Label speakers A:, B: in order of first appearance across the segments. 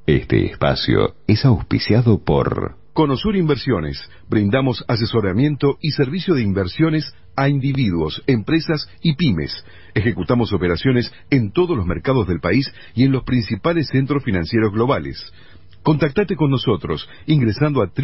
A: Este espacio es auspiciado por
B: Conosur Inversiones. Brindamos asesoramiento y servicio de inversiones a individuos, empresas y pymes. Ejecutamos operaciones en todos los mercados del país y en los principales centros financieros globales. Contactate con nosotros ingresando a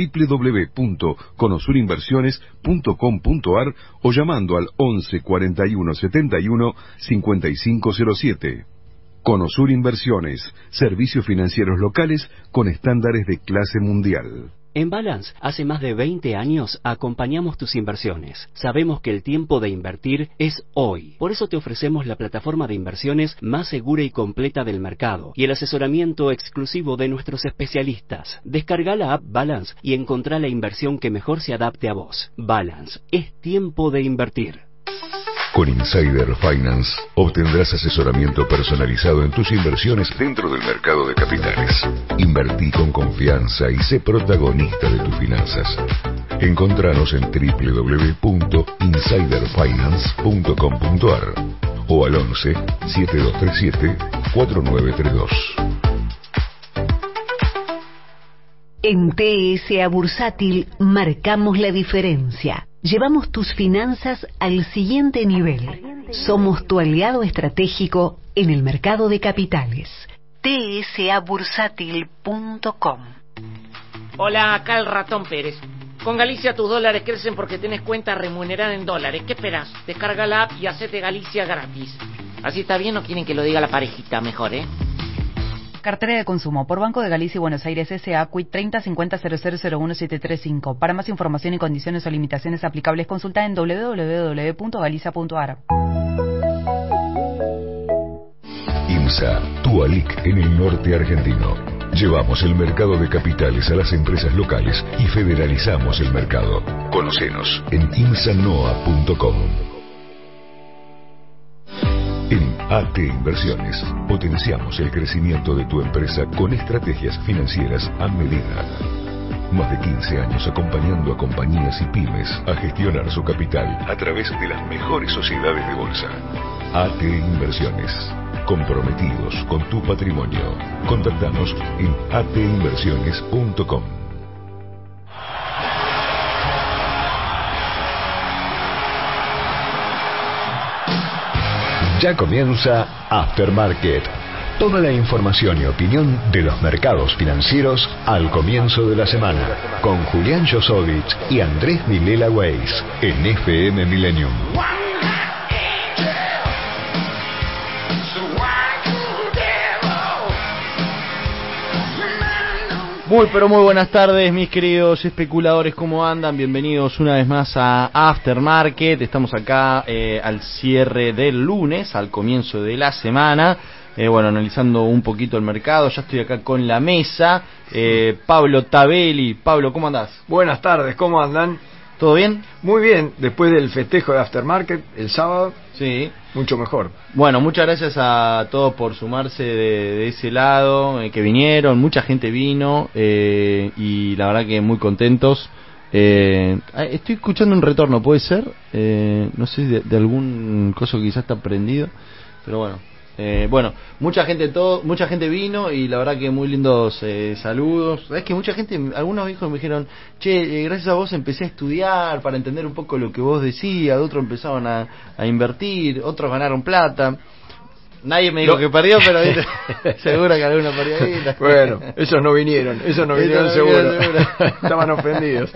B: www.conosurinversiones.com.ar o llamando al 11 41 71 5507. Conosur Inversiones, servicios financieros locales con estándares de clase mundial.
C: En Balance, hace más de 20 años acompañamos tus inversiones. Sabemos que el tiempo de invertir es hoy. Por eso te ofrecemos la plataforma de inversiones más segura y completa del mercado y el asesoramiento exclusivo de nuestros especialistas. Descarga la app Balance y encontrá la inversión que mejor se adapte a vos. Balance, es tiempo de invertir.
D: Con Insider Finance obtendrás asesoramiento personalizado en tus inversiones dentro del mercado de capitales. Invertí con confianza y sé protagonista de tus finanzas. Encontranos en www.insiderfinance.com.ar o al 11 7237 4932.
E: En TSA Bursátil marcamos la diferencia. Llevamos tus finanzas al siguiente nivel. Somos tu aliado estratégico en el mercado de capitales. tsabursátil.com.
F: Hola, acá el Ratón Pérez. Con Galicia tus dólares crecen porque tenés cuenta remunerada en dólares. ¿Qué esperás? Descarga la app y hacete Galicia gratis. ¿Así está bien o quieren que lo diga la parejita mejor,
G: Cartera de consumo por Banco de Galicia y Buenos Aires S.A. CUIT 3050001735. Para más información y condiciones o limitaciones aplicables, consulta en www.galicia.ar.
D: IMSA, Tualic en el norte argentino. Llevamos el mercado de capitales a las empresas locales y federalizamos el mercado. Conócenos en imsanoa.com. En AT Inversiones potenciamos el crecimiento de tu empresa con estrategias financieras a medida. Más de 15 años acompañando a compañías y pymes a gestionar su capital a través de las mejores sociedades de bolsa. AT Inversiones, comprometidos con tu patrimonio. Contactanos en atinversiones.com.
H: Ya comienza Aftermarket. Toda la información y opinión de los mercados financieros al comienzo de la semana. Con Julián Josovich y Andrés Vilela Weiss en FM Millennium.
I: Muy pero muy buenas tardes, mis queridos especuladores, ¿cómo andan? Bienvenidos una vez más a Aftermarket. Estamos acá al cierre del lunes, al comienzo de la semana, analizando un poquito el mercado. Ya estoy acá con la mesa, Pablo Tabelli. Pablo, ¿cómo andás?
J: Buenas tardes, ¿cómo andan?
I: ¿Todo bien?
J: Muy bien, después del festejo de Aftermarket el sábado,
I: sí,
J: mucho mejor.
I: Bueno, muchas gracias a todos por sumarse de ese lado, que vinieron, mucha gente vino, y la verdad que muy contentos. Estoy escuchando un retorno, ¿puede ser? No sé, de algún coso que quizás está prendido, pero bueno. Mucha gente vino y la verdad que muy lindos saludos. Es que mucha gente, algunos hijos me dijeron, che, gracias a vos empecé a estudiar para entender un poco lo que vos decías, otros empezaron a invertir, otros ganaron plata. Nadie me dijo que perdió, pero seguro que alguno perdió ahí.
J: Bueno, esos no vinieron seguro. Estaban ofendidos.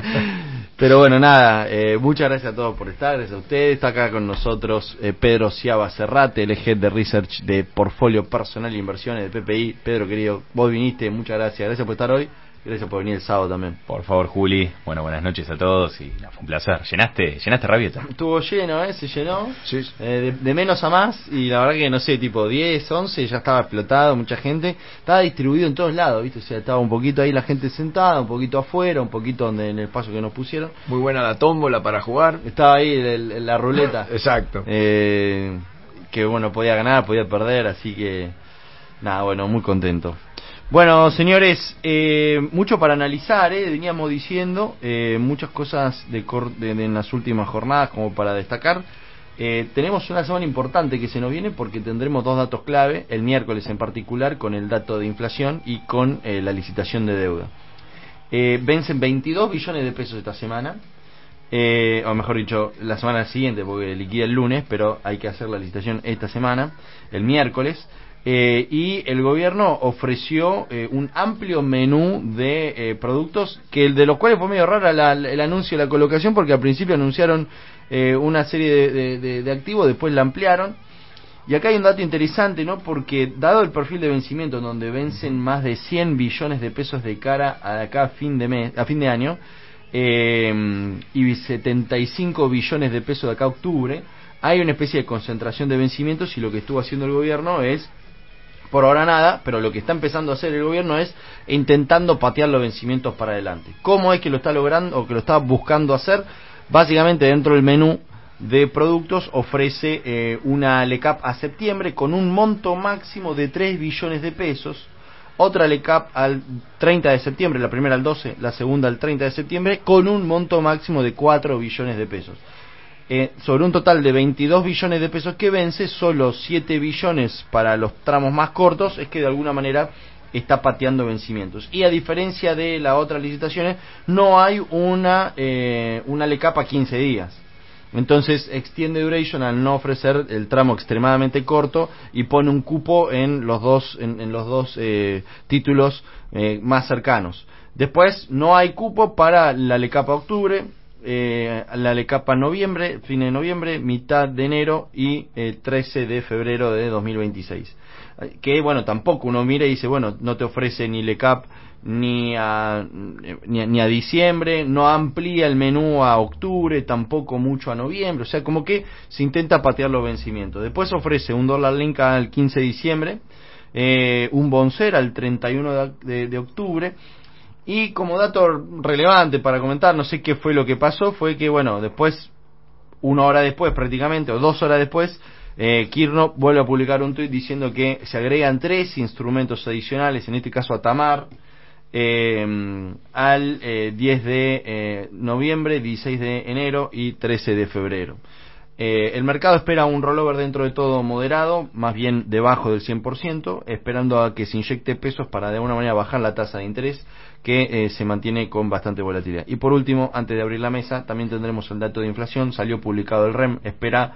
I: Pero bueno, nada, muchas gracias a todos por estar, gracias a ustedes. Está acá con nosotros Pedro Ciaba Cerrate, el Head de Research de Portfolio Personal e Inversiones de PPI. Pedro, querido, vos viniste, muchas gracias por estar hoy. Gracias por venir el sábado también.
K: Por favor, Juli. Bueno, buenas noches a todos y fue un placer. ¿Llenaste Rabieta?
I: Estuvo lleno, se llenó.
J: Sí.
I: De menos a más y la verdad que no sé, tipo 10, 11, ya estaba explotado, mucha gente. Estaba distribuido en todos lados, ¿viste? O sea, estaba un poquito ahí la gente sentada, un poquito afuera, un poquito en el espacio que nos pusieron.
J: Muy buena la tómbola para jugar.
I: Estaba ahí la ruleta.
J: Exacto.
I: Que podía ganar, podía perder, así que nada, muy contento. Bueno, señores, mucho para analizar, veníamos diciendo, muchas cosas en las últimas jornadas como para destacar. Tenemos una semana importante que se nos viene porque tendremos dos datos clave, el miércoles en particular, con el dato de inflación y con la licitación de deuda. Vencen 22 billones de pesos esta semana, o mejor dicho, la semana siguiente, porque liquida el lunes, pero hay que hacer la licitación esta semana, el miércoles. Y el gobierno ofreció un amplio menú de productos, de los cuales fue medio rara el anuncio de la colocación, porque al principio anunciaron una serie de activos, después la ampliaron. Y acá hay un dato interesante, ¿no? Porque dado el perfil de vencimiento, en donde vencen más de 100 billones de pesos de cara a acá a fin de año, y 75 billones de pesos de acá a octubre, hay una especie de concentración de vencimientos, y lo que estuvo haciendo el gobierno es, por ahora nada, pero lo que está empezando a hacer el gobierno es intentando patear los vencimientos para adelante. ¿Cómo es que lo está logrando o que lo está buscando hacer? Básicamente, dentro del menú de productos ofrece una LECAP a septiembre con un monto máximo de 3 billones de pesos, otra LECAP al 30 de septiembre, la primera al 12, la segunda al 30 de septiembre, con un monto máximo de 4 billones de pesos. Sobre un total de 22 billones de pesos que vence, solo 7 billones para los tramos más cortos, es que de alguna manera está pateando vencimientos. Y a diferencia de las otras licitaciones, no hay una LECAP a 15 días. Entonces extiende duration al no ofrecer el tramo extremadamente corto y pone un cupo en los dos títulos más cercanos. Después no hay cupo para la LECAP a octubre, la LECAP a noviembre, fin de noviembre, mitad de enero y 13 de febrero de 2026. Que bueno, tampoco uno mira y dice, bueno, no te ofrece ni LECAP ni a diciembre, no amplía el menú a octubre, tampoco mucho a noviembre, o sea, como que se intenta patear los vencimientos. Después ofrece un dólar link al 15 de diciembre, un Boncer al 31 de octubre. Y como dato relevante para comentar, no sé qué fue lo que pasó, fue que bueno, después, una hora después prácticamente, o 2 horas después, Kirchner vuelve a publicar un tuit diciendo que se agregan 3 instrumentos adicionales, en este caso a Tamar, al 10 de noviembre, 16 de enero y 13 de febrero. El mercado espera un rollover dentro de todo moderado, más bien debajo del 100%, esperando a que se inyecte pesos para de alguna manera bajar la tasa de interés, que se mantiene con bastante volatilidad. Y por último, antes de abrir la mesa, también tendremos el dato de inflación. Salió publicado el REM, espera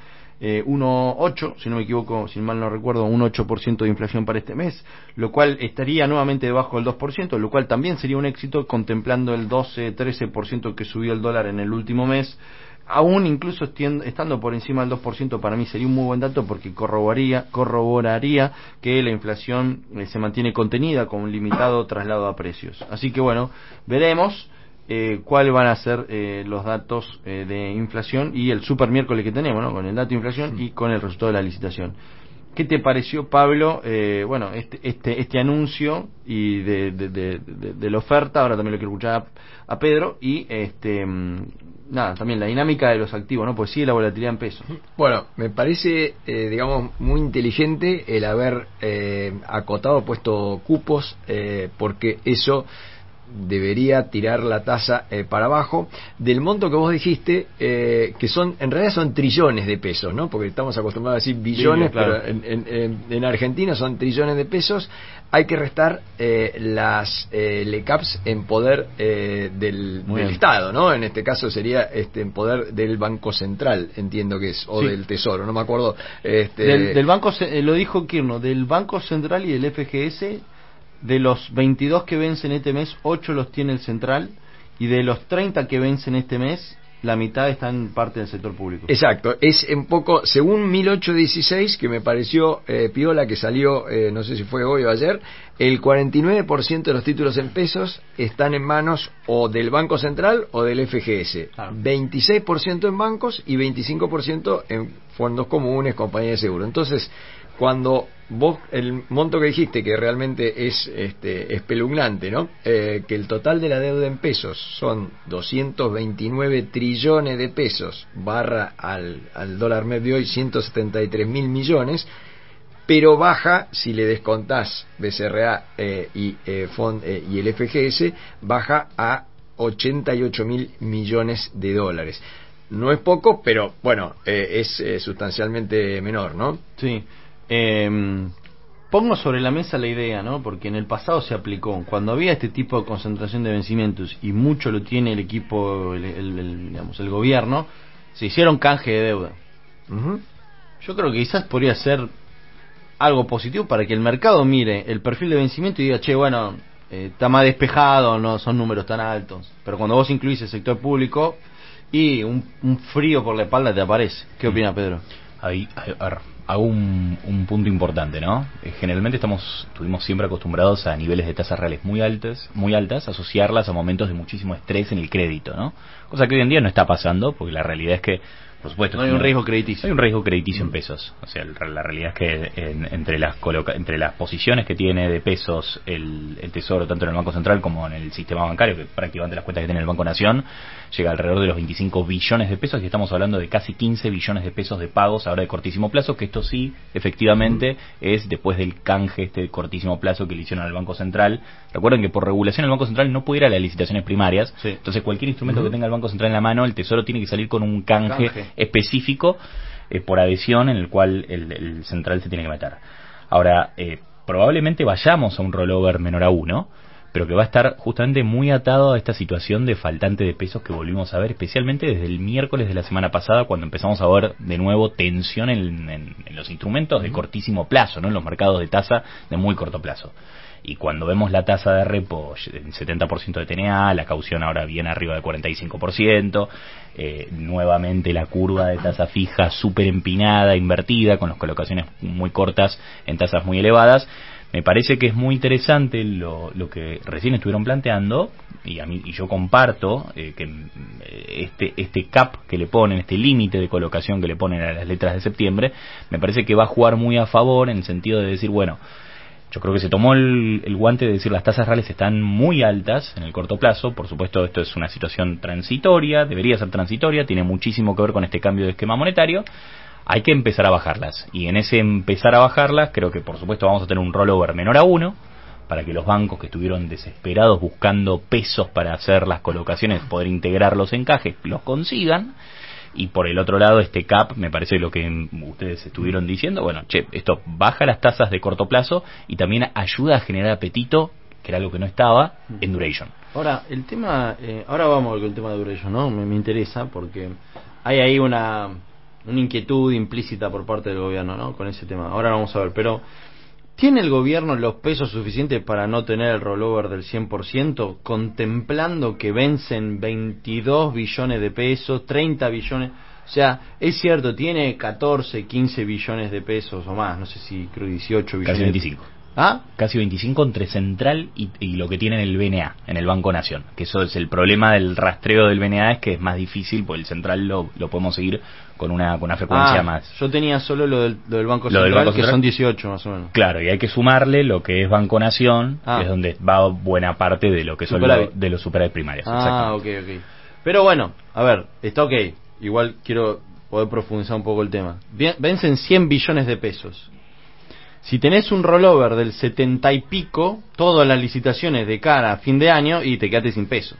I: 1,8, si no me equivoco, si mal no recuerdo, un 8% de inflación para este mes, lo cual estaría nuevamente debajo del 2%, lo cual también sería un éxito contemplando el 12-13% que subió el dólar en el último mes. Aún incluso estando por encima del 2%, para mí sería un muy buen dato, porque corroboraría que la inflación se mantiene contenida con un limitado traslado a precios. Así que bueno, veremos cuáles van a ser los datos de inflación y el super miércoles que tenemos, ¿no? Con el dato de inflación y con el resultado de la licitación. ¿Qué te pareció, Pablo, bueno, este anuncio y de la oferta? Ahora también lo quiero escuchar a Pedro, y nada, también la dinámica de los activos, ¿no? Pues sí, la volatilidad en pesos.
J: Bueno, me parece, digamos, muy inteligente el haber acotado, puesto cupos, porque eso debería tirar la tasa para abajo del monto que vos dijiste, que en realidad son trillones de pesos, ¿no? Porque estamos acostumbrados a decir billones, sí, claro. Pero en Argentina son trillones de pesos. Hay que restar las LECAPs en poder del Estado, ¿no? En este caso sería en poder del Banco Central, entiendo que es, o sí, del Tesoro, no me acuerdo.
I: Del Banco, lo dijo Kirchner, del Banco Central y del FGS. De los 22 que vencen este mes, 8 los tiene el central, y de los 30 que vencen este mes, la mitad está en parte del sector público.
J: Exacto, es un poco, según 1816, que me pareció piola, que salió, no sé si fue hoy o ayer, el 49% de los títulos en pesos están en manos o del Banco Central o del FGS, claro. 26% en bancos y 25% en fondos comunes, compañías de seguro. Entonces, cuando vos, el monto que dijiste, que realmente es espeluznante, ¿no? Que el total de la deuda en pesos son 229 trillones de pesos, barra al dólar MEP de hoy 173.000 millones, pero baja, si le descontás BCRA y el FGS, baja a 88.000 millones de dólares. no es poco, pero bueno, es sustancialmente menor, ¿no?
I: Sí. Pongo sobre la mesa la idea, ¿no? Porque en el pasado se aplicó. Cuando había este tipo de concentración de vencimientos, y mucho lo tiene el equipo, digamos, el gobierno, se hicieron canje de deuda. Yo creo que quizás podría ser algo positivo para que el mercado mire el perfil de vencimiento y diga, che, bueno, está más despejado, no son números tan altos. Pero cuando vos incluís el sector público, y un frío por la espalda te aparece. ¿Qué opina Pedro?
K: Ahí, hago un punto importante, ¿no? Generalmente estuvimos siempre acostumbrados a niveles de tasas reales muy altas, asociarlas a momentos de muchísimo estrés en el crédito, ¿no? Cosa que hoy en día no está pasando, porque la realidad es que, por supuesto,
I: no hay un riesgo crediticio.
K: Hay un riesgo crediticio en pesos. O sea, la realidad es que entre las posiciones que tiene de pesos el Tesoro, tanto en el Banco Central como en el sistema bancario, que prácticamente las cuentas que tiene el Banco Nación, llega alrededor de los 25 billones de pesos, y estamos hablando de casi 15 billones de pesos de pagos ahora de cortísimo plazo, que esto sí, efectivamente, es después del canje de cortísimo plazo que le hicieron al Banco Central. Recuerden que por regulación el Banco Central no puede ir a las licitaciones primarias, sí. Entonces cualquier instrumento que tenga el Banco Central en la mano, el Tesoro tiene que salir con un canje específico por adhesión, en el cual el central se tiene que meter. Ahora, probablemente vayamos a un rollover menor a 1, pero que va a estar justamente muy atado a esta situación de faltante de pesos que volvimos a ver, especialmente desde el miércoles de la semana pasada, cuando empezamos a ver de nuevo tensión en los instrumentos de cortísimo plazo, ¿no? En los mercados de tasa de muy corto plazo. Y cuando vemos la tasa de repo en 70% de TNA, la caución ahora viene arriba del 45%, nuevamente la curva de tasa fija súper empinada, invertida, con las colocaciones muy cortas en tasas muy elevadas, me parece que es muy interesante lo que recién estuvieron planteando, y yo comparto que este cap que le ponen, este límite de colocación que le ponen a las letras de septiembre, me parece que va a jugar muy a favor, en el sentido de decir, bueno, yo creo que se tomó el guante de decir las tasas reales están muy altas en el corto plazo. Por supuesto, esto es una situación transitoria, debería ser transitoria, tiene muchísimo que ver con este cambio de esquema monetario. Hay que empezar a bajarlas, y en ese empezar a bajarlas creo que por supuesto vamos a tener un rollover menor a 1, para que los bancos que estuvieron desesperados buscando pesos para hacer las colocaciones, poder integrar los encajes, los consigan. Y por el otro lado, este cap, me parece lo que ustedes estuvieron diciendo, bueno, esto baja las tasas de corto plazo y también ayuda a generar apetito, que era algo que no estaba, en duration.
I: Ahora, el tema, ahora vamos con el tema de duration, ¿no? Me interesa, porque hay ahí una inquietud implícita por parte del gobierno, ¿no? Con ese tema. Ahora vamos a ver, pero ¿tiene el gobierno los pesos suficientes para no tener el rollover del 100%, contemplando que vencen 22 billones de pesos, 30 billones? O sea, es cierto, tiene 14, 15 billones de pesos o más, no sé si creo 18 billones.
K: Casi 25.
I: ¿Ah?
K: Casi 25 entre Central y lo que tiene en el BNA, en el Banco Nación. Que eso es el problema del rastreo del BNA, es que es más difícil, porque el Central lo podemos seguir con una frecuencia más.
I: Yo tenía solo lo del Banco Central, que son 18 más o menos.
K: Claro, y hay que sumarle lo que es Banco Nación, que es donde va buena parte de lo que son de los superávit primarios.
I: Ok. Pero bueno, a ver, está ok. Igual quiero poder profundizar un poco el tema. Vencen 100 billones de pesos. Si tenés un rollover del 70 y pico, todas las licitaciones de cara a fin de año, y te quedaste sin peso.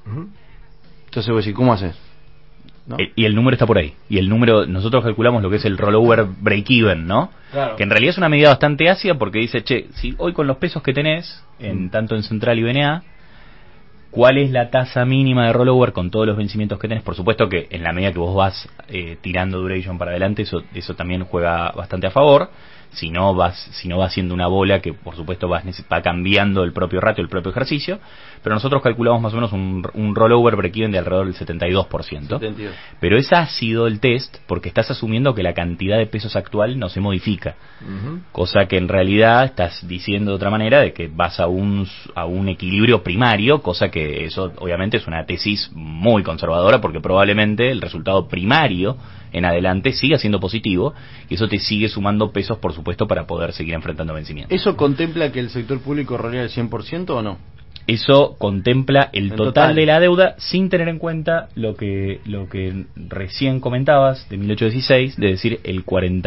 I: Entonces voy a decir, ¿cómo haces? ¿No?
K: Y el número está por ahí. Y el número, nosotros calculamos lo que es el rollover break-even, ¿no?
I: Claro.
K: Que en realidad es una medida bastante ácida, porque dice, si hoy con los pesos que tenés, tanto en Central y BNA, ¿cuál es la tasa mínima de rollover con todos los vencimientos que tenés? Por supuesto que en la medida que vos vas tirando duration para adelante, eso también juega bastante a favor. Si no va siendo una bola que por supuesto va cambiando el propio ratio, el propio ejercicio, pero nosotros calculamos más o menos un rollover break-even de alrededor del 72%.
I: 72.
K: Pero ese ha sido el test, porque estás asumiendo que la cantidad de pesos actual no se modifica, cosa que en realidad estás diciendo de otra manera, de que vas a un equilibrio primario, cosa que eso obviamente es una tesis muy conservadora, porque probablemente el resultado primario en adelante siga siendo positivo, y eso te sigue sumando pesos, por supuesto, para poder seguir enfrentando vencimientos.
I: ¿Eso contempla que el sector público rolea el 100% o no?
K: Eso contempla el total de la deuda, sin tener en cuenta lo que recién comentabas de 1816, de decir el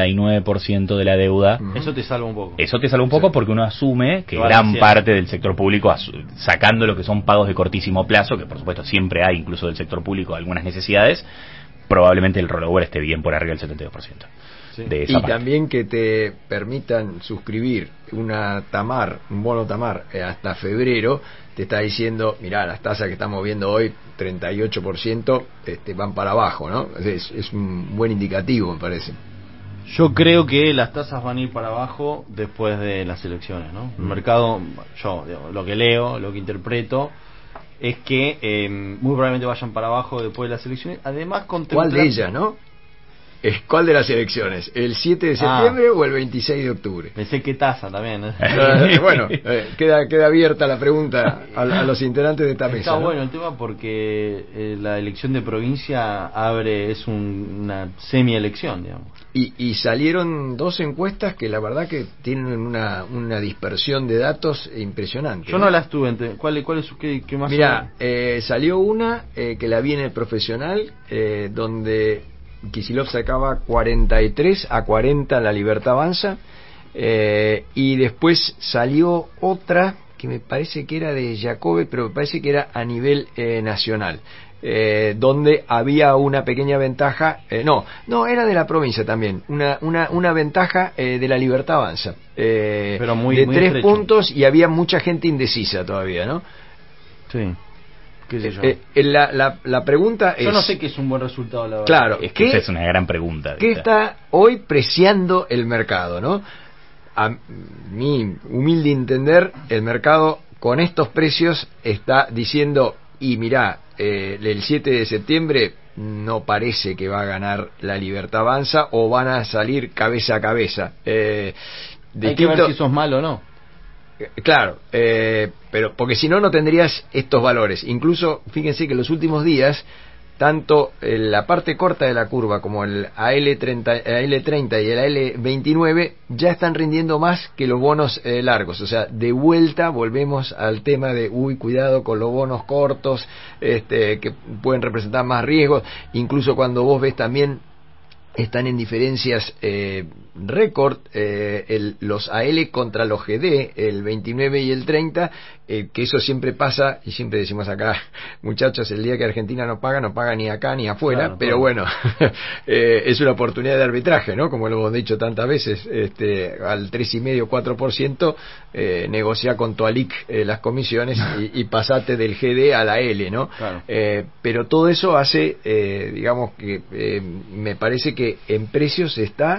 K: 49% de la deuda.
I: Eso te salva un poco.
K: Eso te salva un poco, porque uno asume que gran parte del sector público, sacando lo que son pagos de cortísimo plazo, que por supuesto siempre hay, incluso del sector público, algunas necesidades, probablemente el rollover esté bien por arriba del 72%.
J: Sí.
K: De esa
J: Y
K: parte.
J: también que te permitan suscribir un bono TAMAR hasta febrero, te está diciendo, mirá, las tasas que estamos viendo hoy, 38%, van para abajo, ¿no? Es un buen indicativo, me parece.
I: Yo creo que las tasas van a ir para abajo después de las elecciones, ¿no? El mercado, lo que leo, lo que interpreto, es que muy probablemente vayan para abajo después de las elecciones. Además,
J: ¿Cuál de ellas, no? ¿Cuál de las elecciones? ¿El 7 de septiembre o el 26 de octubre?
I: Pensé que tasa también.
J: Bueno, queda abierta la pregunta a los integrantes de esta mesa.
I: Está
J: ¿no?
I: bueno el tema porque la elección de provincia es una semi-elección, digamos.
J: Y salieron 2 encuestas que la verdad que tienen una dispersión de datos impresionante.
I: Yo no las tuve. ¿Cuál es qué más?
J: Mirá, salió una que la vi en el Profesional, donde Kicillof sacaba 43-40 La Libertad Avanza, y después salió otra que me parece que era de Jacobe, pero me parece que era a nivel nacional, donde había una pequeña ventaja, no, era de la provincia también, una ventaja de La Libertad Avanza,
I: pero muy,
J: de
I: muy
J: 3
I: estrecho.
J: puntos, y había mucha gente indecisa todavía, ¿no?
I: Sí. ¿Qué sé yo?
J: La pregunta es...
I: Yo no sé qué es un buen resultado, la verdad.
J: Claro,
K: Es que esa es una gran pregunta.
J: ¿qué está hoy preciando el mercado, no? A mi humilde entender, el mercado con estos precios está diciendo, y mirá, el 7 de septiembre no parece que va a ganar La Libertad Avanza, o van a salir cabeza a cabeza.
I: Hay que ver si sos malo o no.
J: Claro, pero porque si no, no tendrías estos valores. Incluso, fíjense que en los últimos días, tanto la parte corta de la curva como el AL30 y el AL29 ya están rindiendo más que los bonos largos. O sea, de vuelta volvemos al tema de, cuidado con los bonos cortos, que pueden representar más riesgos. Incluso cuando vos ves también, están en diferencias récord, los AL contra los GD, el 29 y el 30, que eso siempre pasa, y siempre decimos acá, muchachos, el día que Argentina no paga ni acá ni afuera, claro, pero bueno, es una oportunidad de arbitraje, ¿no? Como lo hemos dicho tantas veces, al 3,5, 4%, negocia con tu ALIC las comisiones y pasate del GD a la L, ¿no?
I: Claro.
J: Pero todo eso hace, digamos que me parece que en precios está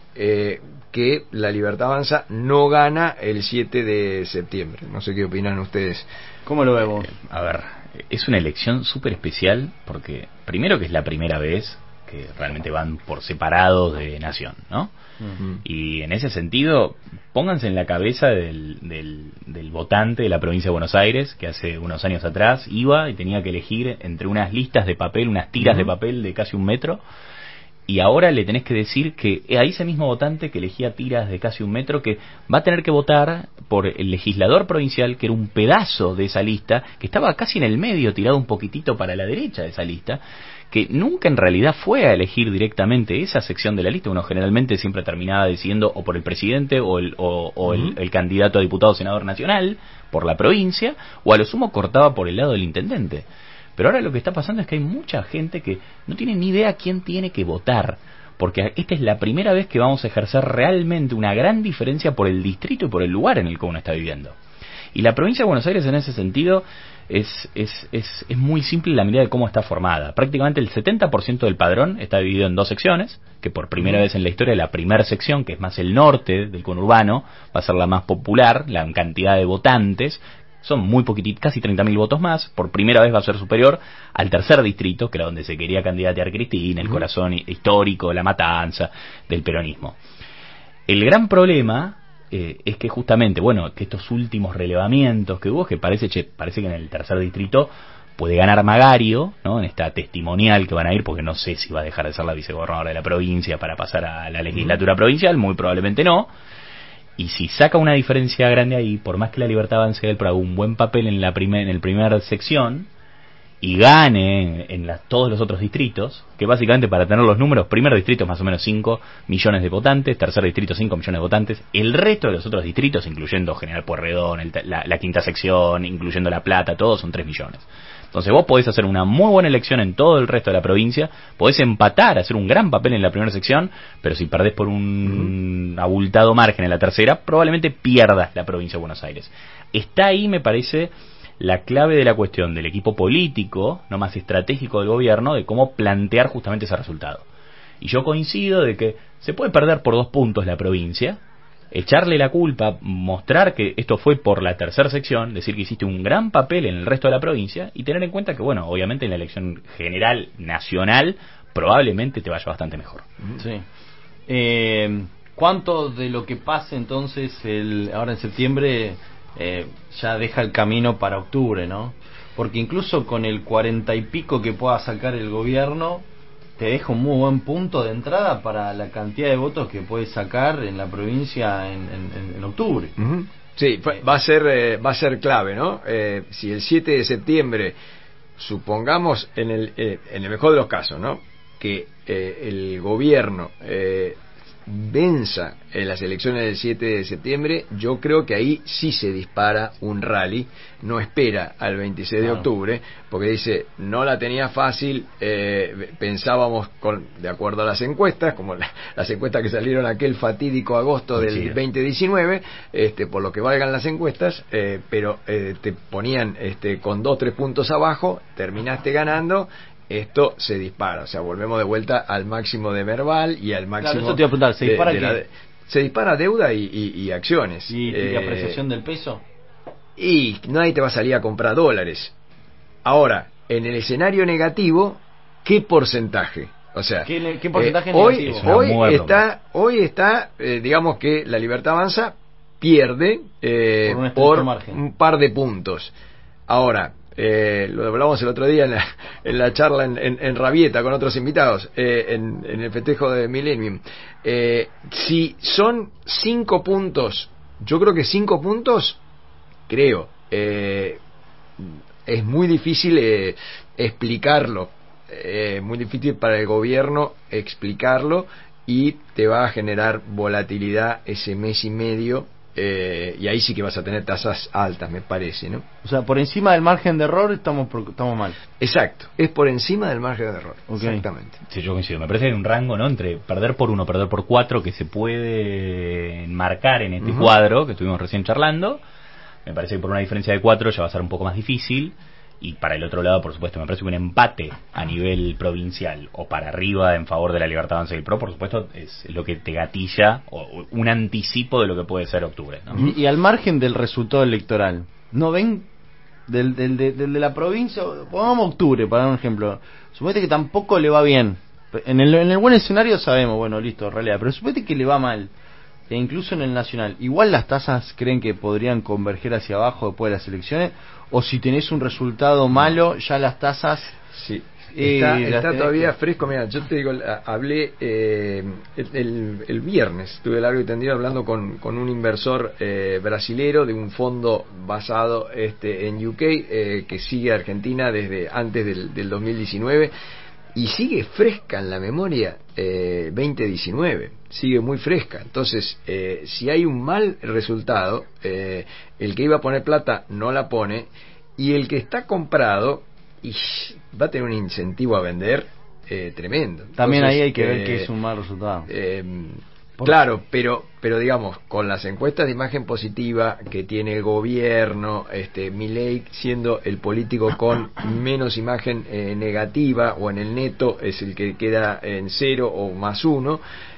J: que La Libertad Avanza no gana el 7 de septiembre. No sé qué opinan ustedes.
I: ¿Cómo lo vemos?
K: A ver, es una elección súper especial porque primero que es la primera vez que realmente van por separado de nación, ¿no? Uh-huh. Y en ese sentido, pónganse en la cabeza del votante de la provincia de Buenos Aires, que hace unos años atrás iba y tenía que elegir entre unas listas de papel, unas tiras de papel de casi 1 metro, y ahora le tenés que decir que a ese mismo votante que elegía tiras de casi 1 metro, que va a tener que votar por el legislador provincial, que era un pedazo de esa lista, que estaba casi en el medio, tirado un poquitito para la derecha de esa lista, que nunca en realidad fue a elegir directamente esa sección de la lista. Uno generalmente siempre terminaba decidiendo o por el presidente o el candidato a diputado o senador nacional, por la provincia, o a lo sumo cortaba por el lado del intendente. Pero ahora lo que está pasando es que hay mucha gente que no tiene ni idea quién tiene que votar, porque esta es la primera vez que vamos a ejercer realmente una gran diferencia por el distrito y por el lugar en el que uno está viviendo. Y la provincia de Buenos Aires en ese sentido es muy simple la medida de cómo está formada. Prácticamente el 70% del padrón está dividido en 2 secciones, que por primera vez en la historia la primera sección, que es más el norte del conurbano, va a ser la más popular, la cantidad de votantes, son muy poquititos, casi 30.000 votos más, por primera vez va a ser superior al tercer distrito, que era donde se quería candidatear Cristina, el corazón histórico de La Matanza, del peronismo. El gran problema es que justamente, que estos últimos relevamientos que hubo, que parece que en el tercer distrito puede ganar Magario, ¿no? En esta testimonial que van a ir, porque no sé si va a dejar de ser la vicegobernadora de la provincia para pasar a la legislatura provincial, muy probablemente no. Y si saca una diferencia grande ahí, por más que La Libertad Avance, él haga un buen papel en el primer sección, y gane en todos los otros distritos, que básicamente para tener los números, primer distrito más o menos 5 millones de votantes, tercer distrito 5 millones de votantes, el resto de los otros distritos, incluyendo General Pueyrredón, la quinta sección, incluyendo La Plata, todos son 3 millones. Entonces vos podés hacer una muy buena elección en todo el resto de la provincia, podés empatar, hacer un gran papel en la primera sección, pero si perdés por un abultado margen en la tercera, probablemente pierdas la provincia de Buenos Aires. Está ahí, me parece, la clave de la cuestión del equipo político, no más estratégico del gobierno, de cómo plantear justamente ese resultado. Y yo coincido de que se puede perder por 2 puntos la provincia, echarle la culpa, mostrar que esto fue por la tercera sección, decir que hiciste un gran papel en el resto de la provincia y tener en cuenta que, bueno, obviamente en la elección general nacional probablemente te vaya bastante mejor.
I: Sí. ¿Cuánto de lo que pase entonces ahora en septiembre ya deja el camino para octubre, ¿no? Porque incluso con el 40 y pico que pueda sacar el gobierno, te deja un muy buen punto de entrada para la cantidad de votos que puedes sacar en la provincia en octubre.
J: Sí, va a ser clave, ¿no? Si el 7 de septiembre, supongamos en el mejor de los casos, ¿no?, que el gobierno venza en las elecciones del 7 de septiembre, yo creo que ahí sí se dispara un rally, no espera al 26 de octubre, porque dice, no la tenía fácil, pensábamos, de acuerdo a las encuestas, como las encuestas que salieron aquel fatídico agosto del 2019, por lo que valgan las encuestas, pero te ponían con 2-3 puntos abajo, terminaste ganando. Esto se dispara, o sea, volvemos de vuelta al máximo de Merval y al máximo.
I: Claro, eso te iba a preguntar, ¿se dispara
J: se dispara deuda y acciones.
I: ¿Y apreciación del peso?
J: Y nadie te va a salir a comprar dólares. Ahora, en el escenario negativo, ¿qué porcentaje? O sea,
I: ¿qué porcentaje negativo?
J: Hoy está, digamos que la Libertad Avanza pierde por un par de puntos. Ahora, lo hablamos el otro día en la charla en Rabieta con otros invitados, en el festejo de Millennium. Si son 5 puntos, yo creo que 5 puntos, es muy difícil explicarlo, muy difícil para el gobierno explicarlo, y te va a generar volatilidad ese mes y medio. Y ahí sí que vas a tener tasas altas, me parece, ¿no?
I: O sea, por encima del margen de error estamos mal.
J: Exacto, es por encima del margen de error. Exactamente.
K: Sí, yo coincido. Me parece que hay un rango, ¿no?, entre perder por 1, perder por 4, que se puede marcar en este cuadro que estuvimos recién charlando. Me parece que por una diferencia de 4 ya va a ser un poco más difícil. Y para el otro lado, por supuesto, me parece que un empate a nivel provincial o para arriba en favor de la Libertad Avanza y el PRO, por supuesto, es lo que te gatilla o un anticipo de lo que puede ser octubre, ¿no?
I: Y al margen del resultado electoral, ¿no ven del de la provincia? Pongamos octubre, para dar un ejemplo. Suponete que tampoco le va bien. En el buen escenario sabemos, bueno, listo, realidad. Pero suponete que le va mal, e incluso en el nacional. Igual las tasas creen que podrían converger hacia abajo después de las elecciones, o si tenés un resultado malo, ya las tasas...
J: Sí. Está todavía fresco. Mira, yo te digo, hablé el viernes, estuve largo y tendido hablando con un inversor brasilero de un fondo basado en UK, que sigue a Argentina desde antes del 2019, y sigue fresca en la memoria 2019, sigue muy fresca. Entonces, si hay un mal resultado, el que iba a poner plata no la pone, y el que está comprado va a tener un incentivo a vender tremendo. Entonces,
I: también ahí hay que ver que es un mal resultado.
J: Claro, pero digamos, con las encuestas de imagen positiva que tiene el gobierno, Milei siendo el político con menos imagen negativa, o en el neto es el que queda en 0 o +1,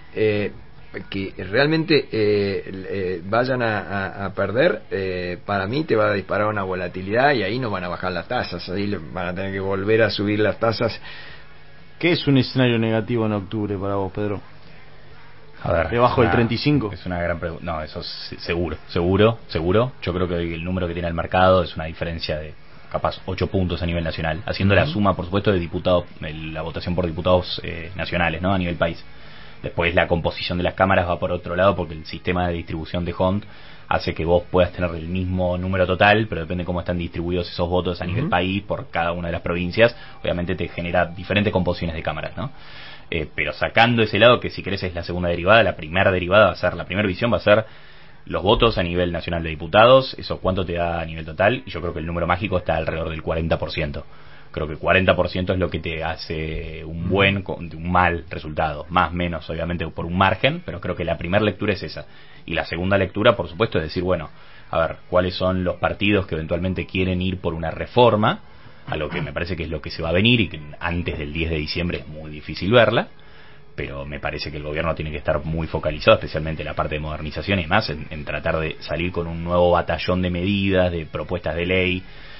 J: que realmente vayan a perder, para mí te va a disparar una volatilidad, y ahí no van a bajar las tasas, ahí van a tener que volver a subir las tasas.
I: ¿Qué es un escenario negativo en octubre para vos, Pedro?
K: A ver,
I: debajo del 35.
K: Es una gran pregunta. No, eso es seguro. Yo creo que el número que tiene el mercado es una diferencia de capaz 8 puntos a nivel nacional, haciendo la suma, por supuesto, de diputados, la votación por diputados nacionales, ¿no?, a nivel país. Después la composición de las cámaras va por otro lado, porque el sistema de distribución de Hunt hace que vos puedas tener el mismo número total, pero depende de cómo están distribuidos esos votos a nivel país por cada una de las provincias, obviamente te genera diferentes composiciones de cámaras, ¿no? Pero sacando ese lado, que si querés es la segunda derivada, la primera derivada va a ser, la primera visión va a ser los votos a nivel nacional de diputados, eso cuánto te da a nivel total, y yo creo que el número mágico está alrededor del 40%. Creo que el 40% es lo que te hace un buen de un mal resultado, más o menos obviamente por un margen, pero creo que la primera lectura es esa. Y la segunda lectura, por supuesto, es decir, bueno, a ver, cuáles son los partidos que eventualmente quieren ir por una reforma, a lo que me parece que es lo que se va a venir y que antes del 10 de diciembre es muy difícil verla, pero me parece que el gobierno tiene que estar muy focalizado, especialmente en la parte de modernización y más, en tratar de salir con un nuevo batallón de medidas, de propuestas de ley,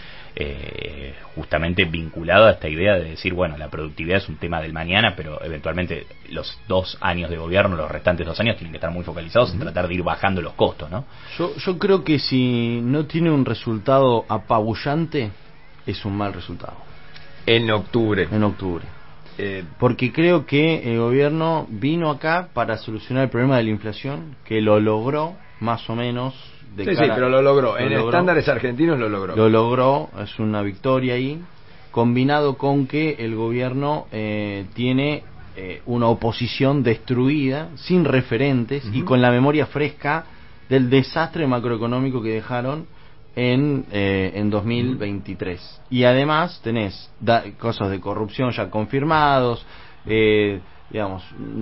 K: justamente vinculado a esta idea de decir, bueno, la productividad es un tema del mañana, pero eventualmente los 2 años de gobierno, los restantes 2 años, tienen que estar muy focalizados en tratar de ir bajando los costos, ¿no?
I: Yo creo que si no tiene un resultado apabullante, es un mal resultado.
J: En octubre.
I: Porque creo que el gobierno vino acá para solucionar el problema de la inflación, que lo logró más o menos.
J: Sí, pero lo logró. En estándares argentinos lo logró.
I: Lo logró, es una victoria ahí, combinado con que el gobierno tiene una oposición destruida, sin referentes y con la memoria fresca del desastre macroeconómico que dejaron en 2023. Y además tenés cosas de corrupción ya confirmados, digamos,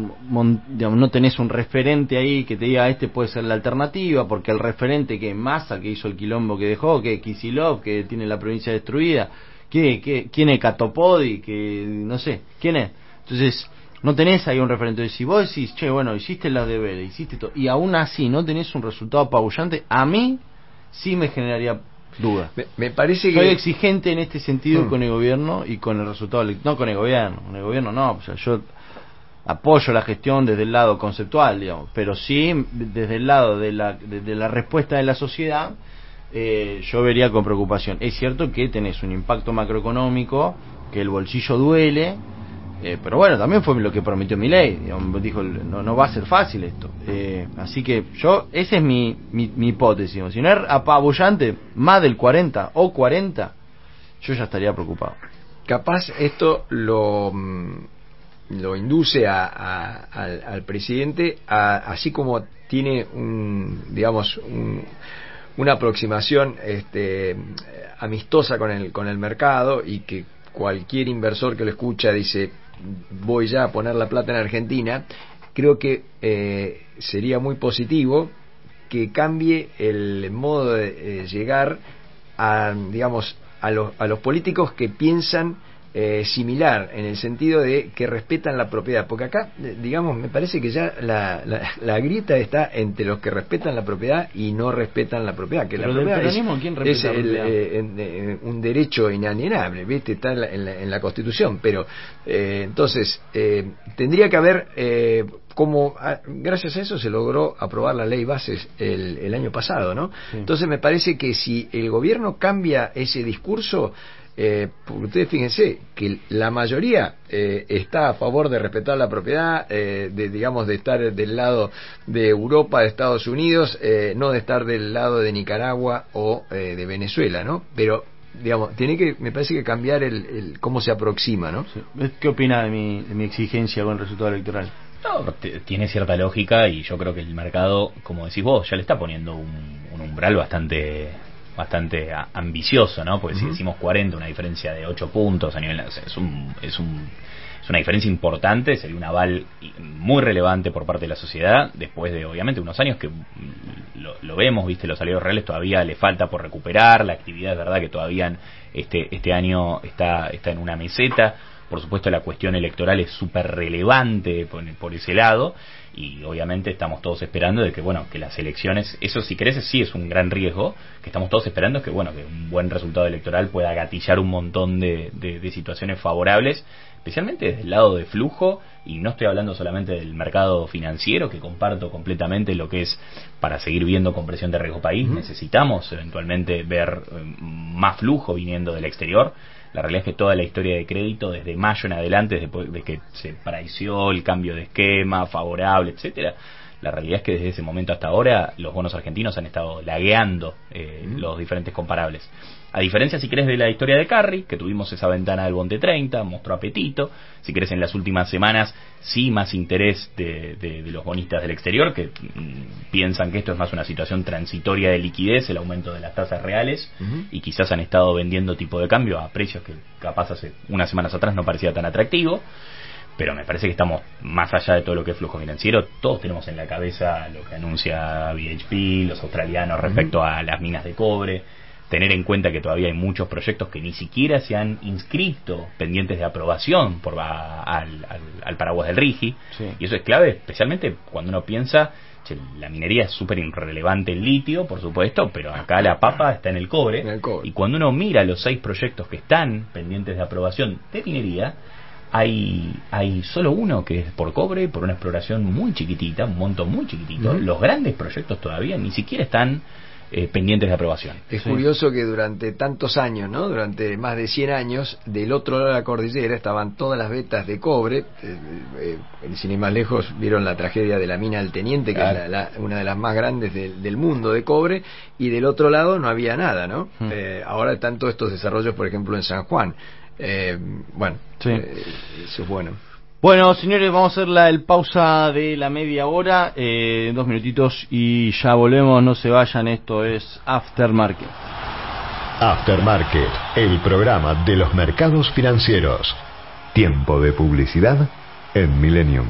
I: no tenés un referente ahí que te diga este puede ser la alternativa, porque el referente que Massa, que hizo el quilombo que dejó, que Kicillof, que tiene la provincia destruida, ¿quién es Catopodi? Que no sé, ¿quién es? Entonces no tenés ahí un referente. Si vos decís, che, bueno, hiciste los deberes, hiciste todo, y aún así no tenés un resultado apabullante, a mí sí me generaría duda.
J: Me parece que
I: soy exigente en este sentido con el gobierno y con el resultado, no con el gobierno no, o sea, yo apoyo la gestión desde el lado conceptual, digamos, pero sí desde el lado de la respuesta de la sociedad, yo vería con preocupación. Es cierto que tenés un impacto macroeconómico, que el bolsillo duele, pero bueno, también fue lo que prometió Milei, digamos, dijo, no va a ser fácil esto, así que esa es mi hipótesis, digamos. Si no es apabullante, más del 40 o 40, yo ya estaría preocupado.
J: Capaz esto lo induce al presidente así como tiene una aproximación amistosa con el mercado, y que cualquier inversor que lo escucha dice voy ya a poner la plata en Argentina. Creo que sería muy positivo que cambie el modo de llegar a los políticos que piensan similar, en el sentido de que respetan la propiedad, porque acá, digamos, me parece que ya la grieta está entre los que respetan la propiedad y no respetan la propiedad, que
I: pero
J: la propiedad
I: ¿quién respeta
J: es un derecho inalienable, ¿viste? Está en la Constitución, pero entonces tendría que haber como gracias a eso se logró aprobar la ley bases el año pasado, ¿no? Sí. Entonces me parece que si el gobierno cambia ese discurso, porque ustedes fíjense que la mayoría está a favor de respetar la propiedad, de estar del lado de Europa, de Estados Unidos, no de estar del lado de Nicaragua o de Venezuela, ¿no? Pero digamos, me parece que cambiar el cómo se aproxima, ¿no?
I: Sí. ¿Qué opina de mi exigencia con el resultado electoral?
K: No, tiene cierta lógica, y yo creo que el mercado, como decís vos, ya le está poniendo un umbral bastante ambicioso, ¿no? Porque si decimos 40, una diferencia de 8 puntos a nivel, es una diferencia importante, sería un aval muy relevante por parte de la sociedad, después de obviamente unos años que lo vemos, viste, los salarios reales todavía le falta por recuperar, la actividad es verdad que todavía este año está en una meseta. Por supuesto la cuestión electoral es súper relevante por ese lado, y obviamente estamos todos esperando de que las elecciones, eso si querés sí es un gran riesgo, que estamos todos esperando que un buen resultado electoral pueda gatillar un montón de situaciones favorables, especialmente desde el lado de flujo, y no estoy hablando solamente del mercado financiero, que comparto completamente lo que es para seguir viendo compresión de riesgo país, necesitamos eventualmente ver más flujo viniendo del exterior. La realidad es que toda la historia de crédito, desde mayo en adelante, después de que se prició el cambio de esquema, favorable, etcétera, la realidad es que desde ese momento hasta ahora los bonos argentinos han estado lagueando los diferentes comparables. A diferencia, si querés, de la historia de Carry, que tuvimos esa ventana del Bonte 30, mostró apetito. Si querés, en las últimas semanas, sí más interés de los bonistas del exterior, que piensan que esto es más una situación transitoria de liquidez, el aumento de las tasas reales, y quizás han estado vendiendo tipo de cambio a precios que capaz hace unas semanas atrás no parecía tan atractivo. Pero me parece que estamos más allá de todo lo que es flujo financiero. Todos tenemos en la cabeza lo que anuncia BHP, los australianos respecto a las minas de cobre. Tener en cuenta que todavía hay muchos proyectos que ni siquiera se han inscrito, pendientes de aprobación al paraguas del RIGI. Sí. Y eso es clave, especialmente cuando uno piensa, la minería es súper irrelevante en litio, por supuesto, pero acá la papa está en el cobre. Y cuando uno mira los 6 proyectos que están pendientes de aprobación de minería, hay solo uno que es por cobre, por una exploración muy chiquitita, un monto muy chiquitito. Los grandes proyectos todavía ni siquiera están pendientes de aprobación.
J: Es curioso que durante tantos años, ¿no? Durante más de 100 años, del otro lado de la cordillera estaban todas las vetas de cobre. Sin ir más lejos, vieron la tragedia de la mina del Teniente, que es una de las más grandes del mundo de cobre, y del otro lado no había nada, ¿no? Ahora están todos estos desarrollos, por ejemplo, en San Juan. Eso es bueno.
I: Bueno, señores, vamos a hacer el pausa de la media hora, 2 minutitos y ya volvemos, no se vayan, esto es Aftermarket.
H: Aftermarket, el programa de los mercados financieros. Tiempo de publicidad en Millennium.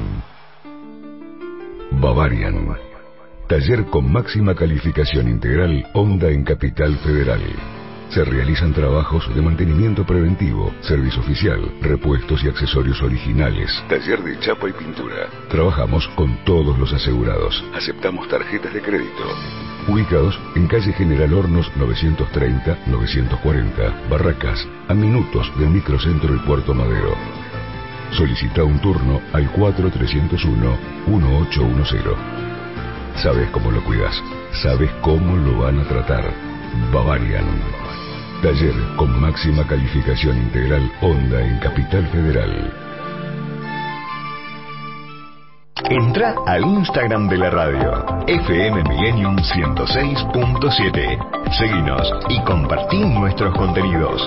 D: Bavarian, taller con máxima calificación integral Honda en Capital Federal. Se realizan trabajos de mantenimiento preventivo, servicio oficial, repuestos y accesorios originales. Taller de chapa y pintura. Trabajamos con todos los asegurados. Aceptamos tarjetas de crédito. Ubicados en calle General Hornos 930-940, Barracas, a minutos del microcentro y Puerto Madero. Solicita un turno al 4301-1810. Sabes cómo lo cuidas, sabes cómo lo van a tratar. Bavarian. Taller con máxima calificación integral Honda en Capital Federal.
H: Entra al Instagram de la radio, FM Millennium 106.7. Seguinos y compartí nuestros contenidos.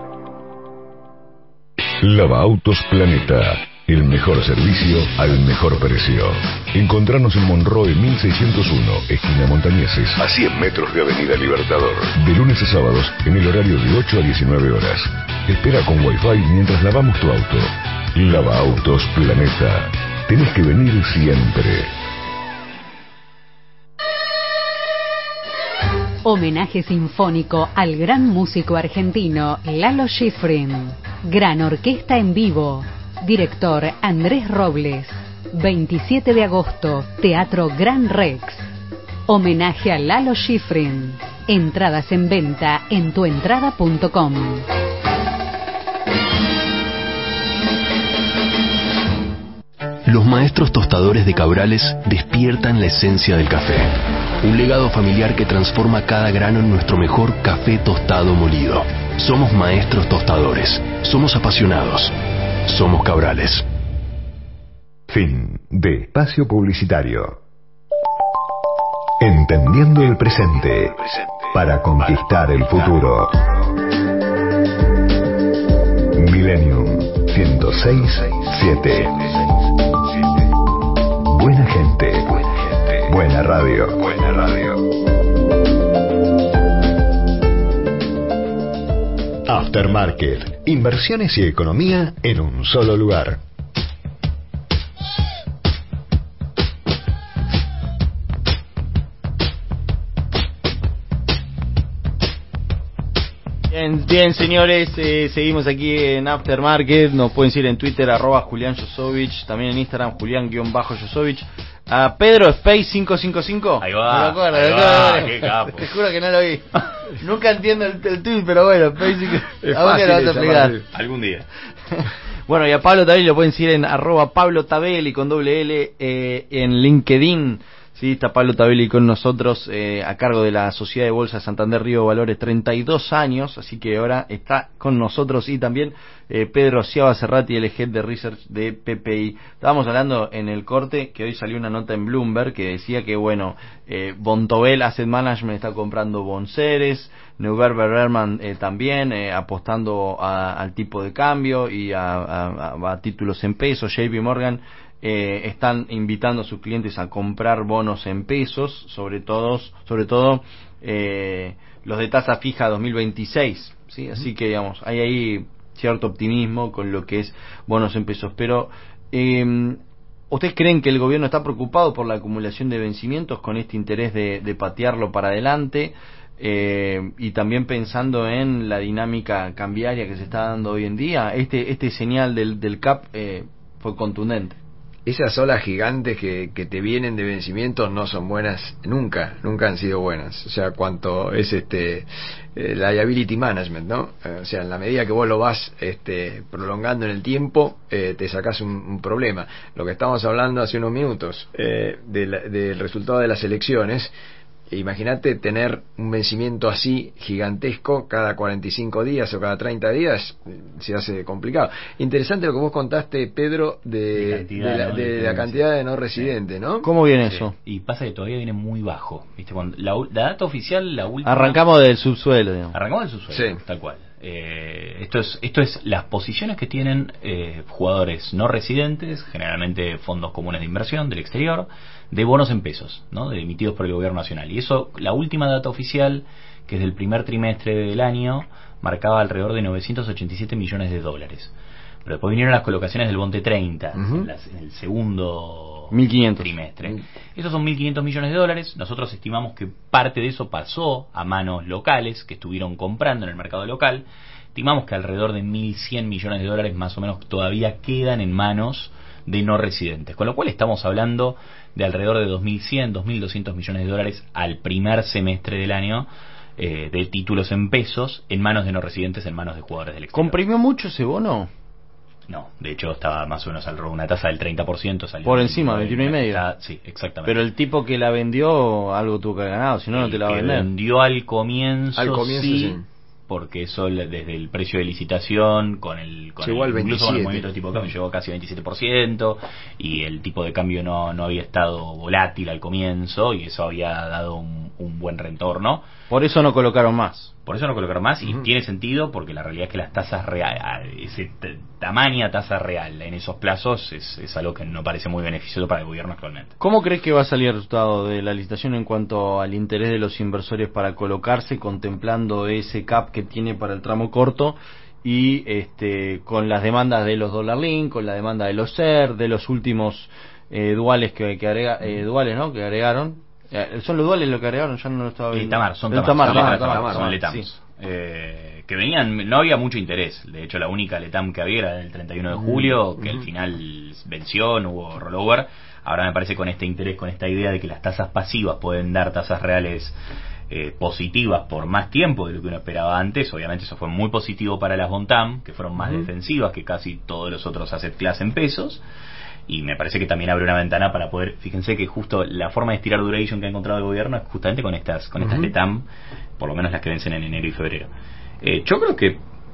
D: Lavaautos Planeta. El mejor servicio al mejor precio. Encontrarnos en Monroe 1601, esquina Montañeses, a 100 metros de Avenida Libertador. De lunes a sábados, en el horario de 8 a 19 horas. Espera con Wi-Fi mientras lavamos tu auto. Lavaautos Planeta. Tenés que venir siempre.
E: Homenaje sinfónico al gran músico argentino Lalo Schifrin. Gran orquesta en vivo. Director Andrés Robles. 27 de agosto, Teatro Gran Rex. Homenaje a Lalo Schifrin. Entradas en venta en tuentrada.com.
L: Los maestros tostadores de Cabrales despiertan la esencia del café. Un legado familiar que transforma cada grano en nuestro mejor café tostado molido. Somos maestros tostadores. Somos apasionados. Somos Cabrales.
H: Fin de espacio publicitario. Entendiendo el presente para conquistar el futuro. Millennium 106.7. Buena gente. Buena radio. Buena radio. Aftermarket. Inversiones y economía en un solo lugar.
I: Bien, señores, seguimos aquí en Aftermarket. Nos pueden seguir en Twitter, @Julián Josovich, también en Instagram, Julián_Josovich. A Pedro Space 555.
K: Ahí va.
I: No me acuerdo,
K: Qué capo.
I: Te juro que no lo vi. Nunca entiendo el tweet, pero bueno, Space
J: es
I: ¿a dónde lo vas a explicar?
K: Algún día.
I: Bueno, y a Pablo también lo pueden seguir en @Pablo Tabelli con doble L en LinkedIn. Sí, está Pablo Tabelli con nosotros, a cargo de la Sociedad de Bolsa Santander Río Valores, 32 años, así que ahora está con nosotros, y también Pedro Ciaba Cerrati, el Head de Research de PPI. Estábamos hablando en el corte que hoy salió una nota en Bloomberg que decía que, bueno, Bontobel Asset Management está comprando Bonceres, Neuberger Berman también apostando al tipo de cambio y a títulos en pesos. JP Morgan están invitando a sus clientes a comprar bonos en pesos, sobre todo los de tasa fija 2026, ¿sí? Así que, digamos, hay ahí cierto optimismo con lo que es bonos en pesos. Pero ¿ustedes creen que el gobierno está preocupado por la acumulación de vencimientos con este interés de patearlo para adelante? Y también pensando en la dinámica cambiaria que se está dando hoy en día, este señal del CAP fue contundente.
J: Esas olas gigantes que te vienen de vencimientos no son buenas nunca han sido buenas. O sea, cuanto es liability management, ¿no? O sea, en la medida que vos lo vas prolongando en el tiempo, te sacás un problema. Lo que estábamos hablando hace unos minutos del resultado de las elecciones. Imagínate tener un vencimiento así gigantesco cada 45 días o cada 30 días, se hace complicado. Interesante lo que vos contaste, Pedro, de la cantidad de no residentes, ¿no?
I: ¿Cómo viene eso?
K: Y pasa que todavía viene muy bajo, ¿viste? Cuando la data oficial, la última...
I: Arrancamos del subsuelo, digamos.
K: Arrancamos del subsuelo, sí. Tal cual. Esto es las posiciones que tienen jugadores no residentes, generalmente fondos comunes de inversión del exterior, de bonos en pesos, ¿no? Emitidos por el gobierno nacional. Y eso, la última data oficial, que es del primer trimestre del año, marcaba alrededor de 987 millones de dólares. Pero después vinieron las colocaciones del Bonte 30 en el segundo
I: 1500
K: trimestre. Esos son 1.500 millones de dólares. Nosotros estimamos que parte de eso pasó a manos locales que estuvieron comprando en el mercado local. Estimamos que alrededor de 1.100 millones de dólares más o menos todavía quedan en manos de no residentes, con lo cual estamos hablando de alrededor de 2.100, 2.200 millones de dólares al primer semestre del año de títulos en pesos en manos de no residentes, en manos de jugadores del exterior.
I: ¿Comprimió mucho ese bono?
K: No, de hecho estaba más o menos alrededor de una tasa del 30%. Salió
I: por encima, 21,5.
K: Sí, exactamente.
I: Pero el tipo que la vendió algo tuvo que haber ganado, si no, no te la va a vender.
K: Vendió al comienzo sí. Porque eso desde el precio de licitación
J: llegó al 27.
K: Incluso con el movimiento de tipo de cambio llegó casi 27%, y el tipo de cambio no había estado volátil al comienzo, y eso había dado un buen retorno.
I: Por eso no colocaron más.
K: Y tiene sentido, porque la realidad es que las tasas reales, ese tamaña tasa real en esos plazos es algo que no parece muy beneficioso para el gobierno actualmente.
I: ¿Cómo crees que va a salir el resultado de la licitación en cuanto al interés de los inversores para colocarse, contemplando ese cap que tiene para el tramo corto, y con las demandas de los dollar link, con la demanda de los SER, de los últimos duales que duales, ¿no? Que agregaron? ¿Son los duales lo que agregaron? Ya no lo estaba viendo.
K: Son letams. Que venían, no había mucho interés. De hecho, la única letam que había era el 31 de julio, que al final venció, no hubo rollover. Ahora me parece con este interés, con esta idea de que las tasas pasivas pueden dar tasas reales positivas por más tiempo de lo que uno esperaba antes. Obviamente eso fue muy positivo para las Bontam, que fueron más defensivas que casi todos los otros asset class en pesos. Y me parece que también abre una ventana para poder, fíjense que justo la forma de estirar duration que ha encontrado el gobierno es justamente con estas LETAM, por lo menos las que vencen en enero y febrero. Yo creo que,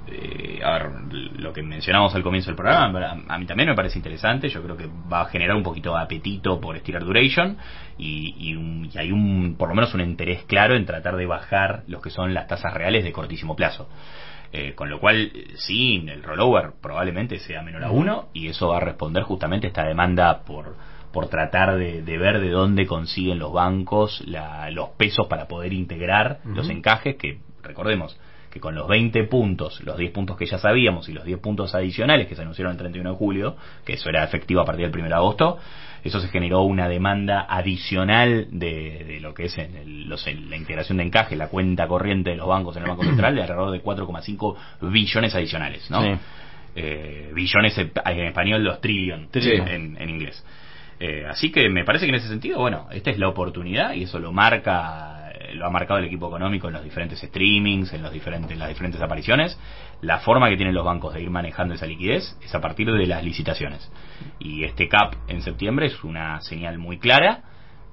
K: a ver, lo que mencionamos al comienzo del programa, a mí también me parece interesante. Yo creo que va a generar un poquito de apetito por estirar duration, y hay por lo menos un interés claro en tratar de bajar los que son las tasas reales de cortísimo plazo. Con lo cual, sí, el rollover probablemente sea menor a 1, y eso va a responder justamente a esta demanda por tratar de ver de dónde consiguen los bancos los pesos para poder integrar los encajes, que recordemos que con los 20 puntos, los 10 puntos que ya sabíamos y los 10 puntos adicionales que se anunciaron el 31 de julio, que eso era efectivo a partir del 1 de agosto, eso se generó una demanda adicional de lo que es la integración de encaje, la cuenta corriente de los bancos en el Banco Central, de alrededor de 4,5 billones adicionales, ¿no? Sí. Billones en español, los trillion en inglés. Así que me parece que en ese sentido, bueno, esta es la oportunidad, y eso lo ha marcado el equipo económico en los diferentes streamings, en las diferentes apariciones. La forma que tienen los bancos de ir manejando esa liquidez es a partir de las licitaciones, y este CAP en septiembre es una señal muy clara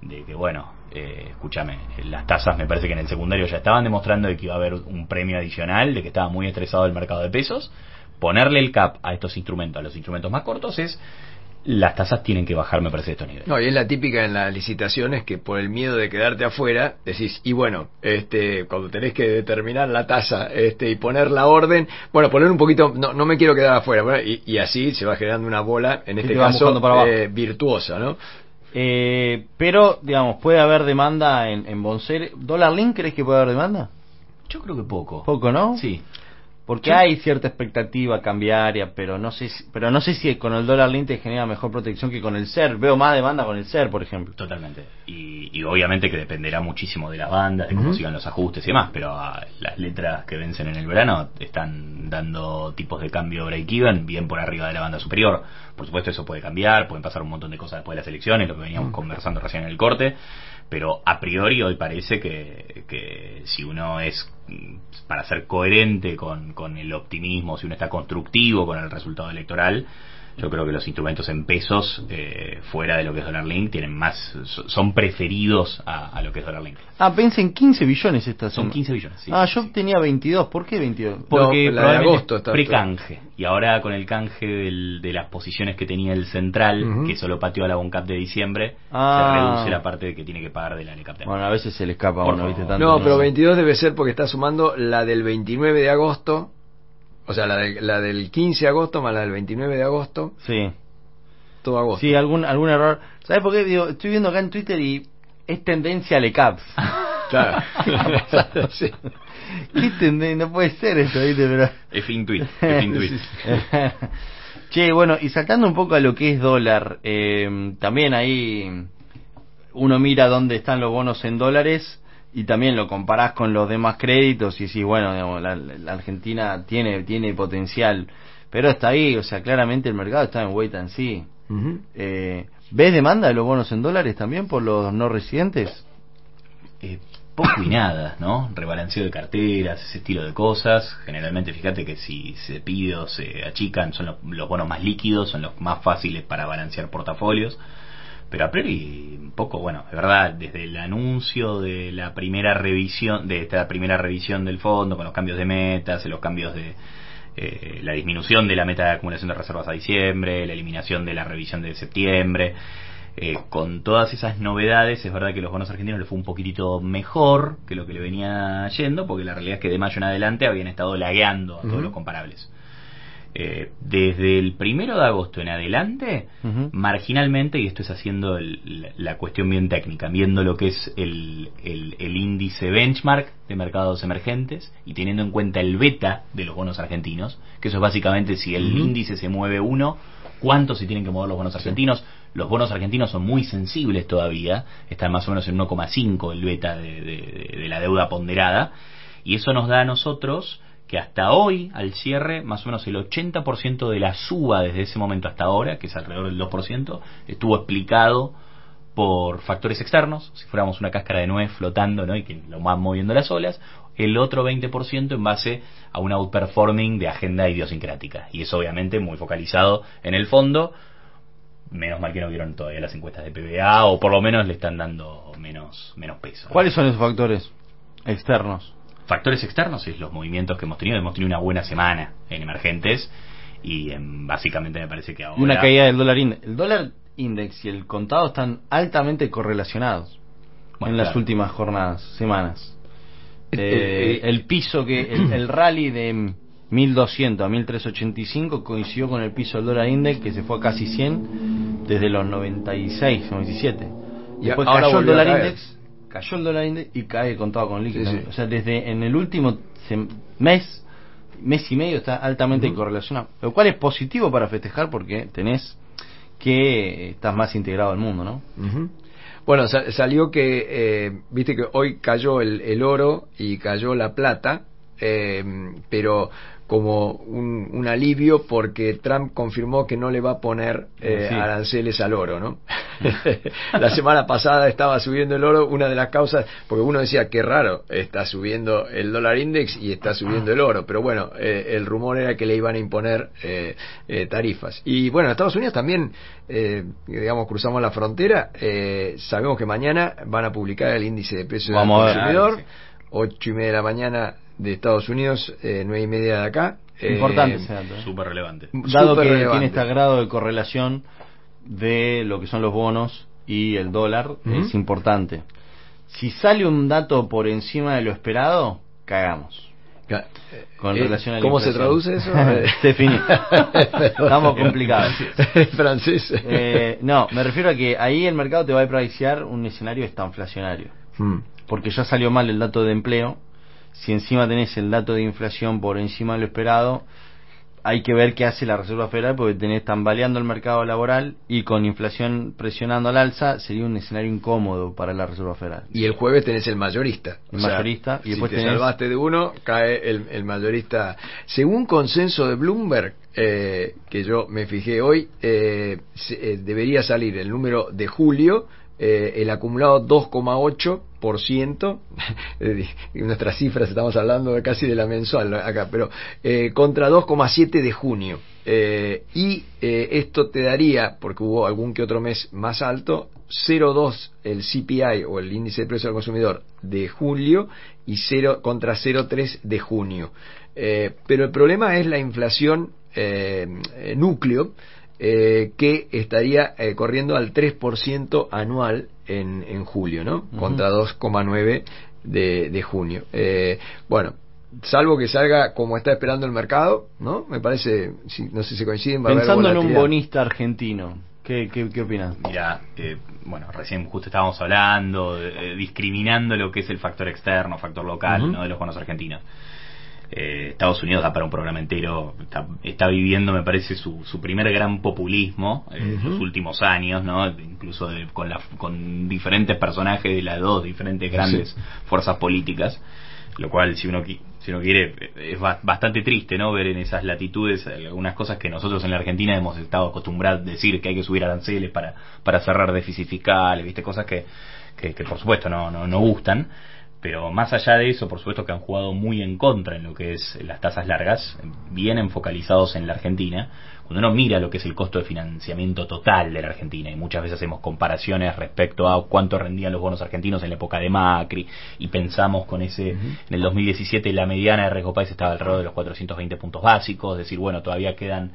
K: de que bueno, escúchame, las tasas me parece que en el secundario ya estaban demostrando de que iba a haber un premio adicional, de que estaba muy estresado el mercado de pesos. Ponerle el cap a estos instrumentos, a los instrumentos más cortos, es las tasas tienen que bajar, me parece, de estos niveles.
J: No, y es la típica en las licitaciones que por el miedo de quedarte afuera decís, y bueno, cuando tenés que determinar la tasa y poner la orden, bueno, poner un poquito, no me quiero quedar afuera, bueno, y así se va generando una bola, en este caso virtuosa, ¿no?
I: Pero, digamos, puede haber demanda en Bonser. ¿Dólar Link crees que puede haber demanda?
K: Yo creo que poco.
I: ¿Poco, no?
K: Sí.
I: Porque hay cierta expectativa cambiaria, pero no sé si con el dólar link te genera mejor protección que con el SER. Veo más demanda con el SER, por ejemplo.
K: Totalmente. Y obviamente que dependerá muchísimo de las bandas, de cómo sigan los ajustes y demás, pero las letras que vencen en el verano están dando tipos de cambio break-even bien por arriba de la banda superior. Por supuesto eso puede cambiar, pueden pasar un montón de cosas después de las elecciones, lo que veníamos conversando recién en el corte, pero a priori hoy parece que si uno es, para ser coherente con el optimismo, si uno está constructivo con el resultado electoral, yo creo que los instrumentos en pesos fuera de lo que es Dollar Link tienen más, son preferidos a lo que es Dollar Link.
I: Pensé en 15 billones esta
K: Son 15 billones, sí.
I: Yo tenía 22. ¿Por qué 22?
K: Porque
J: la de agosto está
K: pre-canje. Y ahora con el canje de las posiciones que tenía el central, que solo pateó a la Boncap de diciembre, se reduce la parte que tiene que pagar de la LECAP de.
I: Bueno, a veces se le escapa a uno, ¿viste? Tanto
J: no, pero 22 debe ser porque está sumando la del 29 de agosto. O sea, la del 15 de agosto más la del 29 de agosto.
I: Sí.
J: Todo agosto.
I: Sí, algún error. ¿Sabes por qué? Digo, estoy viendo acá en Twitter y es tendencia a LECAPs.
J: Claro.
I: Sí. ¿Qué tendencia? No puede ser esto, ¿viste? Pero...
K: Es fin tweet.
I: Che, bueno, y saltando un poco a lo que es dólar, también ahí uno mira dónde están los bonos en dólares y también lo comparás con los demás créditos y decís, bueno, digamos, la Argentina tiene potencial, pero está ahí, o sea, claramente el mercado está en wait and see. ¿Ves demanda de los bonos en dólares también por los no residentes?
K: Poco y nada, ¿no? Rebalanceo de carteras, ese estilo de cosas. Generalmente, fíjate que si se pide o se achican, son los bonos más líquidos, son los más fáciles para balancear portafolios. Pero a priori, un poco, bueno, es verdad, desde el anuncio de la primera revisión, de esta primera revisión del fondo, con los cambios de metas, los cambios de la disminución de la meta de acumulación de reservas a diciembre, la eliminación de la revisión de septiembre, con todas esas novedades, es verdad que los bonos argentinos le fue un poquitito mejor que lo que le venía yendo, porque la realidad es que de mayo en adelante habían estado lagueando a todos los comparables. Desde el 1 de agosto en adelante, marginalmente, y esto es haciendo la cuestión bien técnica, viendo lo que es el índice benchmark de mercados emergentes y teniendo en cuenta el beta de los bonos argentinos, que eso es básicamente si el índice se mueve 1, ¿cuánto se tienen que mover los bonos argentinos? Los bonos argentinos son muy sensibles todavía, están más o menos en 1,5 el beta de la deuda ponderada, y eso nos da a nosotros que hasta hoy, al cierre, más o menos el 80% de la suba desde ese momento hasta ahora, que es alrededor del 2%, estuvo explicado por factores externos, si fuéramos una cáscara de nuez flotando, ¿no? Y que lo van moviendo las olas, el otro 20% en base a un outperforming de agenda idiosincrática, y eso obviamente muy focalizado en el fondo. Menos mal que no vieron todavía las encuestas de PBA, o por lo menos le están dando menos peso, ¿no?
I: ¿Cuáles son esos factores externos?
K: Factores externos es los movimientos que hemos tenido una buena semana en emergentes y básicamente me parece que ahora...
I: Y una caída del dólar index. El dólar index y el contado están altamente correlacionados en las últimas semanas. El piso el rally de 1200 a 1385 coincidió con el piso del dólar index, que se fue a casi 100 desde los 96, 97. Y después cayó el dólar index, y cae el contado con líquido. O sea, desde en el último mes y medio está altamente correlacionado, lo cual es positivo para festejar porque tenés que estás más integrado al mundo, ¿no?
J: Bueno, salió que viste que hoy cayó el oro y cayó la plata, pero como un alivio porque Trump confirmó que no le va a poner aranceles al oro, ¿no? La semana pasada estaba subiendo el oro, una de las causas, porque uno decía que raro, está subiendo el dólar index y está subiendo el oro, pero bueno, el rumor era que le iban a imponer tarifas. Y bueno, en Estados Unidos también, digamos, cruzamos la frontera, sabemos que mañana van a publicar el índice de precios del consumidor, 8:30 de la mañana de Estados Unidos, 9:30 de acá.
I: Importante ese dato.
K: Súper relevante.
I: Dado que tiene este grado de correlación de lo que son los bonos y el dólar, es importante. Si sale un dato por encima de lo esperado, cagamos. Con relación a la
J: ¿Cómo
I: inflación.
J: se traduce eso?
I: Se finí. Estamos complicados.
J: Francés.
I: No, me refiero a que ahí el mercado te va a pricear un escenario estanflacionario. Porque ya salió mal el dato de empleo. Si encima tenés el dato de inflación por encima de lo esperado, hay que ver qué hace la Reserva Federal, porque tenés tambaleando el mercado laboral y con inflación presionando al alza, sería un escenario incómodo para la Reserva Federal.
J: Y el jueves tenés el mayorista.
I: El mayorista, y después
J: si te
I: tenés...
J: salvaste de uno, cae el mayorista. Según consenso de Bloomberg, que yo me fijé hoy, debería salir el número de julio, el acumulado 2,8%, nuestras cifras estamos hablando casi de la mensual acá, pero contra 2,7 de junio, y esto te daría, porque hubo algún que otro mes más alto, 0,2 el CPI o el índice de precio al consumidor de julio y 0 contra 0,3 de junio, pero el problema es la inflación núcleo, que estaría corriendo al 3% anual en julio, ¿no? Contra 2,9 de junio. Bueno, salvo que salga como está esperando el mercado, ¿no? Me parece, no sé si coinciden.
I: Pensando en un bonista argentino, ¿qué opinas?
K: Mira, bueno, recién justo estábamos hablando, discriminando lo que es el factor externo, factor local, ¿no? De los bonos argentinos. Estados Unidos da para un programa entero, está viviendo, me parece, su primer gran populismo en los últimos años, ¿no? Incluso con diferentes personajes de las dos diferentes grandes fuerzas políticas, lo cual, si uno quiere, es bastante triste, ¿no? Ver en esas latitudes algunas cosas que nosotros en la Argentina hemos estado acostumbrados a decir, que hay que subir aranceles para cerrar déficit fiscal, ¿viste? Cosas que por supuesto no gustan. Pero más allá de eso, por supuesto que han jugado muy en contra en lo que es las tasas largas, bien focalizados en la Argentina. Cuando uno mira lo que es el costo de financiamiento total de la Argentina, y muchas veces hacemos comparaciones respecto a cuánto rendían los bonos argentinos en la época de Macri, y pensamos con ese, en el 2017 la mediana de riesgo país estaba alrededor de los 420 puntos básicos, es decir, bueno, todavía quedan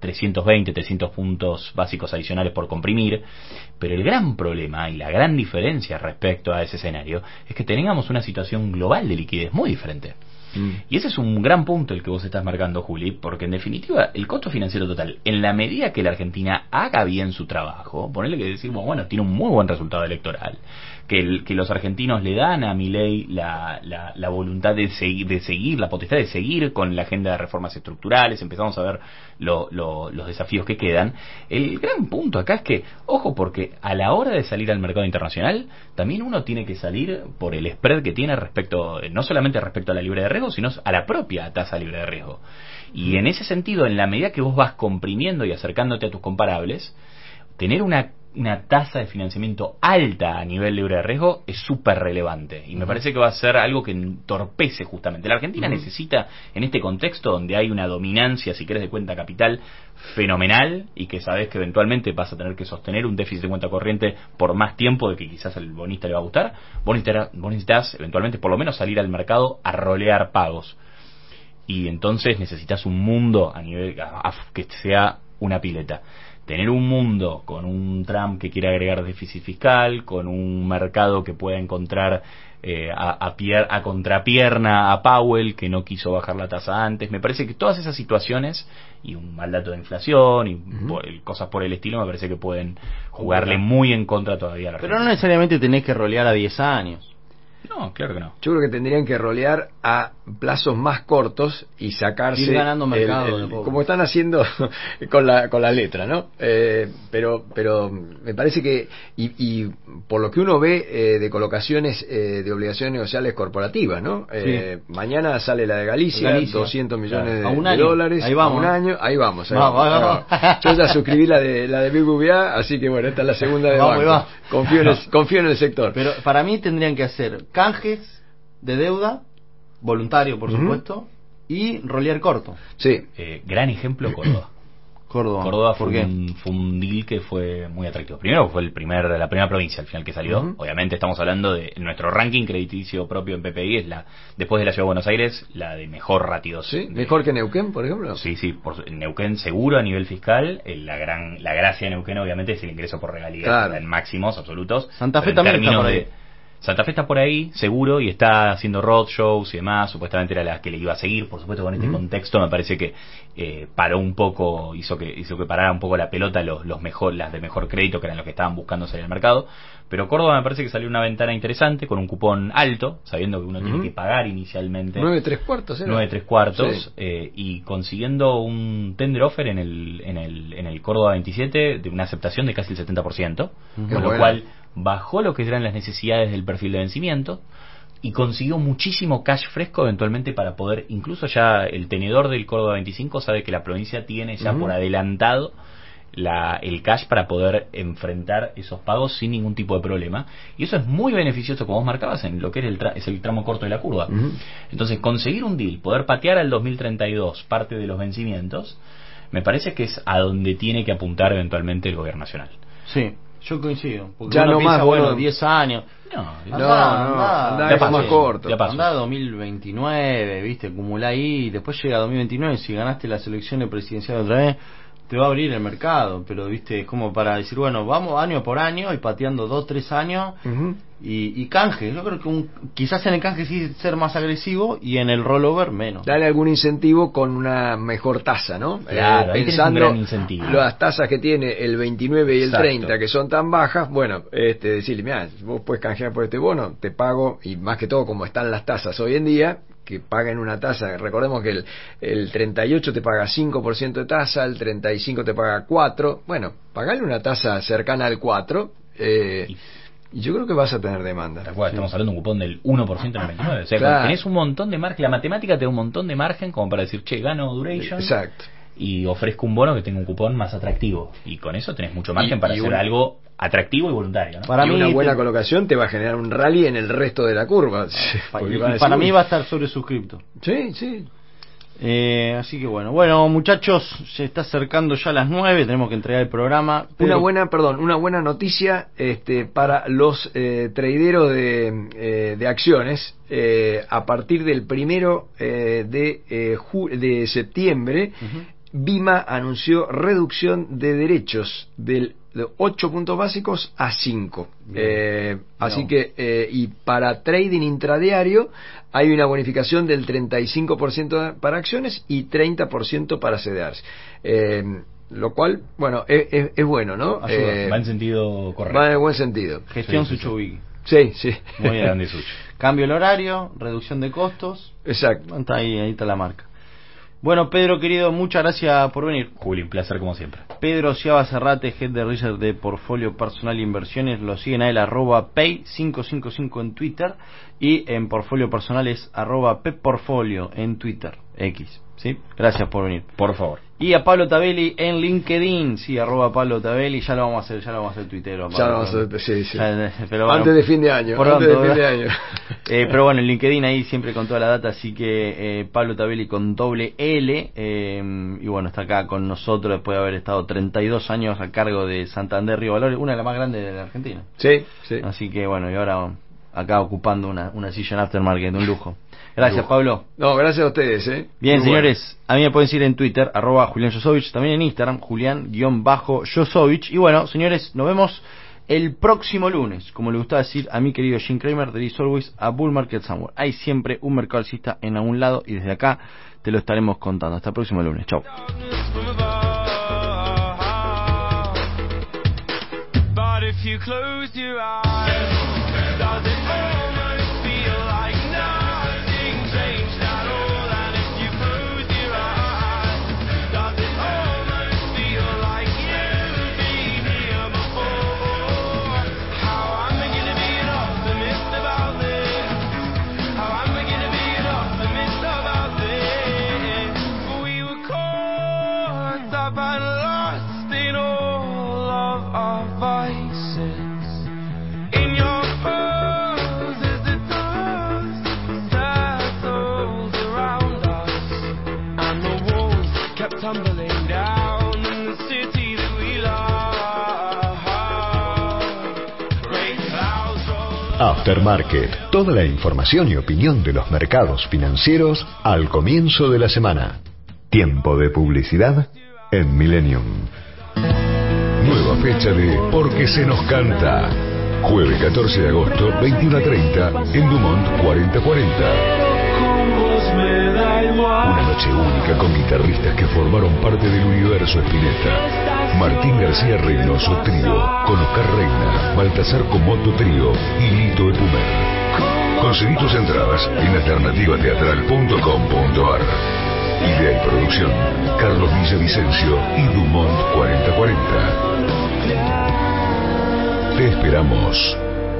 K: 300 puntos básicos adicionales por comprimir, pero el gran problema y la gran diferencia respecto a ese escenario es que tengamos una situación global de liquidez muy diferente. Y ese es un gran punto el que vos estás marcando, Juli, porque en definitiva el costo financiero total, en la medida que la Argentina haga bien su trabajo, ponele que decimos, bueno, tiene un muy buen resultado electoral, que los argentinos le dan a Milei la voluntad de seguir, la potestad de seguir con la agenda de reformas estructurales, empezamos a ver los desafíos que quedan. El gran punto acá es que, ojo, porque a la hora de salir al mercado internacional, también uno tiene que salir por el spread que tiene respecto, no solamente respecto a la libre de riesgo, sino a la propia tasa libre de riesgo. Y en ese sentido, en la medida que vos vas comprimiendo y acercándote a tus comparables, tener una tasa de financiamiento alta a nivel libre de riesgo es súper relevante, y me parece que va a ser algo que entorpece justamente. La Argentina necesita, en este contexto donde hay una dominancia, si querés, de cuenta capital fenomenal, y que sabés que eventualmente vas a tener que sostener un déficit de cuenta corriente por más tiempo de que quizás al bonista le va a gustar, vos necesitas eventualmente por lo menos salir al mercado a rolear pagos, y entonces necesitas un mundo a nivel que sea una pileta. Tener un mundo con un Trump que quiere agregar déficit fiscal, con un mercado que pueda encontrar a contrapierna a Powell, que no quiso bajar la tasa antes, me parece que todas esas situaciones, y un mal dato de inflación y cosas por el estilo, me parece que pueden jugarle muy en contra todavía a la Argentina.
I: Pero no necesariamente tenés que rolear a 10 años.
K: No, claro que no.
J: Yo creo que tendrían que rolear a plazos más cortos y sacarse
I: ir ganando mercado
J: como están haciendo con la letra, ¿no? Pero me parece que y por lo que uno ve de colocaciones de obligaciones negociables corporativas, ¿no? Mañana sale la de Galicia. 200 millones de dólares.
I: Ahí vamos.
J: A un año, ahí vamos. Yo ya suscribí la de BBVA, así que bueno, esta es la segunda de banco. Confío en el sector.
I: Pero para mí tendrían que hacer canjes de deuda, voluntario por supuesto, y rolear corto.
J: Sí.
K: Gran ejemplo Córdoba. Córdoba fue un deal que fue muy atractivo. Primero fue la primera provincia al final que salió. Obviamente estamos hablando de nuestro ranking crediticio propio en PPI, es después de la Ciudad de Buenos Aires, la de mejor ratios.
J: ¿Sí? ¿Mejor que Neuquén, por ejemplo?
K: Sí, Neuquén seguro a nivel fiscal. La gracia de Neuquén obviamente es el ingreso por regalías en máximos absolutos.
I: Santa Fe también está por ahí.
K: Santa Fe está por ahí, seguro, y está haciendo roadshows y demás. Supuestamente era la que le iba a seguir. Por supuesto, con este contexto me parece que paró un poco, hizo que parara un poco la pelota las de mejor crédito, que eran los que estaban buscando salir al mercado. Pero Córdoba me parece que salió una ventana interesante, con un cupón alto, sabiendo que uno tiene que pagar inicialmente
J: 9 3/4,
K: 9 3/4, y consiguiendo un tender offer en el Córdoba 27 de una aceptación de casi el 70%, con lo cual bajó lo que eran las necesidades del perfil de vencimiento y consiguió muchísimo cash fresco eventualmente para poder, incluso ya el tenedor del Córdoba 25 sabe que la provincia tiene ya por adelantado el cash para poder enfrentar esos pagos sin ningún tipo de problema, y eso es muy beneficioso, como vos marcabas, en lo que es el tramo corto de la curva. Entonces conseguir un deal, poder patear al 2032 parte de los vencimientos, me parece que es a donde tiene que apuntar eventualmente el gobierno nacional.
I: Sí, yo coincido, porque
J: ya
I: uno
J: no
I: piensa,
J: más,
I: bueno, 10 años.
J: Andá más corto.
I: Andá 2029, viste, acumulá ahí, después llega 2029, si ganaste las elecciones presidenciales otra vez, te va a abrir el mercado, pero viste, es como para decir, bueno, vamos año por año y pateando 2-3 años y canje. Yo creo que quizás en el canje sí ser más agresivo y en el rollover menos.
J: Dale algún incentivo con una mejor tasa, ¿no?
K: Claro,
J: pensando
K: un gran incentivo.
J: Las tasas que tiene el 29 y el 30, que son tan bajas, bueno, decirle, mira, vos puedes canjear por este bono, te pago, y más que todo como están las tasas hoy en día, que paguen una tasa, recordemos que el 38 te paga 5% de tasa, el 35 te paga 4%, bueno, pagale una tasa cercana al 4%, y yo creo que vas a tener demanda.
K: Estamos hablando de un cupón del 1% en el 29, o sea, tenés un montón de margen, la matemática te da un montón de margen como para decir, che, gano duration.
J: Exacto.
K: Y ofrezco un bono que tenga un cupón más atractivo, y con eso tenés mucho margen para hacer algo atractivo y voluntario, ¿no?
J: Para mí una buena colocación te va a generar un rally en el resto de la curva.
I: Para mí va a estar sobresuscripto.
J: Sí.
I: Así que bueno muchachos, se está acercando ya las 9, tenemos que entregar el programa.
J: Una buena noticia para los traderos de acciones. A partir del 1 de septiembre, Bima anunció reducción de derechos de 8 puntos básicos a 5. Así que, y para trading intradiario hay una bonificación del 35% para acciones y 30% para CDRs. Lo cual, bueno, es bueno, ¿no?
K: Va en sentido correcto.
J: Va en buen sentido.
I: Gestión Suchubiki.
J: Sí.
K: Muy grande Sucho.
I: Cambio el horario, reducción de costos.
J: Exacto.
I: Ahí está la marca. Bueno, Pedro querido, muchas gracias por venir.
K: Juli, un placer como siempre.
I: Pedro Ciaba Cerrate, Head de Research de Portfolio Personal e Inversiones, lo siguen a él, @pay555 en Twitter, y en Portfolio Personal es @peportfolio en Twitter, X, ¿sí? Gracias por venir.
K: Por favor.
I: Y a Pablo Tabelli en LinkedIn, sí, @Pablo Tabelli, ya lo vamos a hacer tuitero.
J: Ya lo vamos a hacer, sí.
I: Pero bueno,
J: antes de fin de año.
I: Pero bueno, en LinkedIn ahí siempre con toda la data, así que Pablo Tabelli con doble L, y bueno, está acá con nosotros después de haber estado 32 años a cargo de Santander Río Valores, una de las más grandes de la Argentina.
J: Sí.
I: Así que bueno, y ahora acá ocupando una silla en Aftermarket, un lujo. Gracias, Pablo.
J: No, gracias a ustedes.
I: Bien,
J: muy
I: señores,
J: bueno.
I: A mí me pueden seguir en Twitter, @Julián Josovich, también en Instagram, Julián_Josovich. Y bueno, señores, nos vemos el próximo lunes, como le gusta decir a mi querido Jim Cramer, there is always a bull market somewhere. Hay siempre un mercado alcista en algún lado, y desde acá te lo estaremos contando. Hasta el próximo lunes. Chau. But if you close your eyes, does it almost feel
M: tumbling down in the city that we love. Great clouds roll.
H: Aftermarket, toda la información y opinión de los mercados financieros al comienzo de la semana. Tiempo de publicidad en Millennium.
D: Nueva fecha de Porque se nos canta. Jueves 14 de agosto, 21:30, en Dumont 4040. Una noche única con guitarristas que formaron parte del universo Spinetta. Martín García Reynoso Trío, con Oscar Reina, Baltasar Comoto Trío y Lito Epumer. Conseguí tus entradas en alternativateatral.com.ar. Idea y producción, Carlos Villavicencio y Dumont 4040. Te esperamos.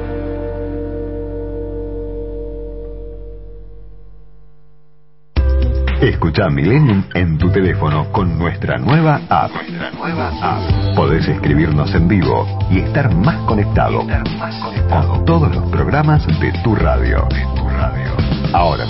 A: Escucha Millennium en tu teléfono con nuestra nueva app. Podés escribirnos en vivo y estar más conectado con todos los programas de tu radio. Ahora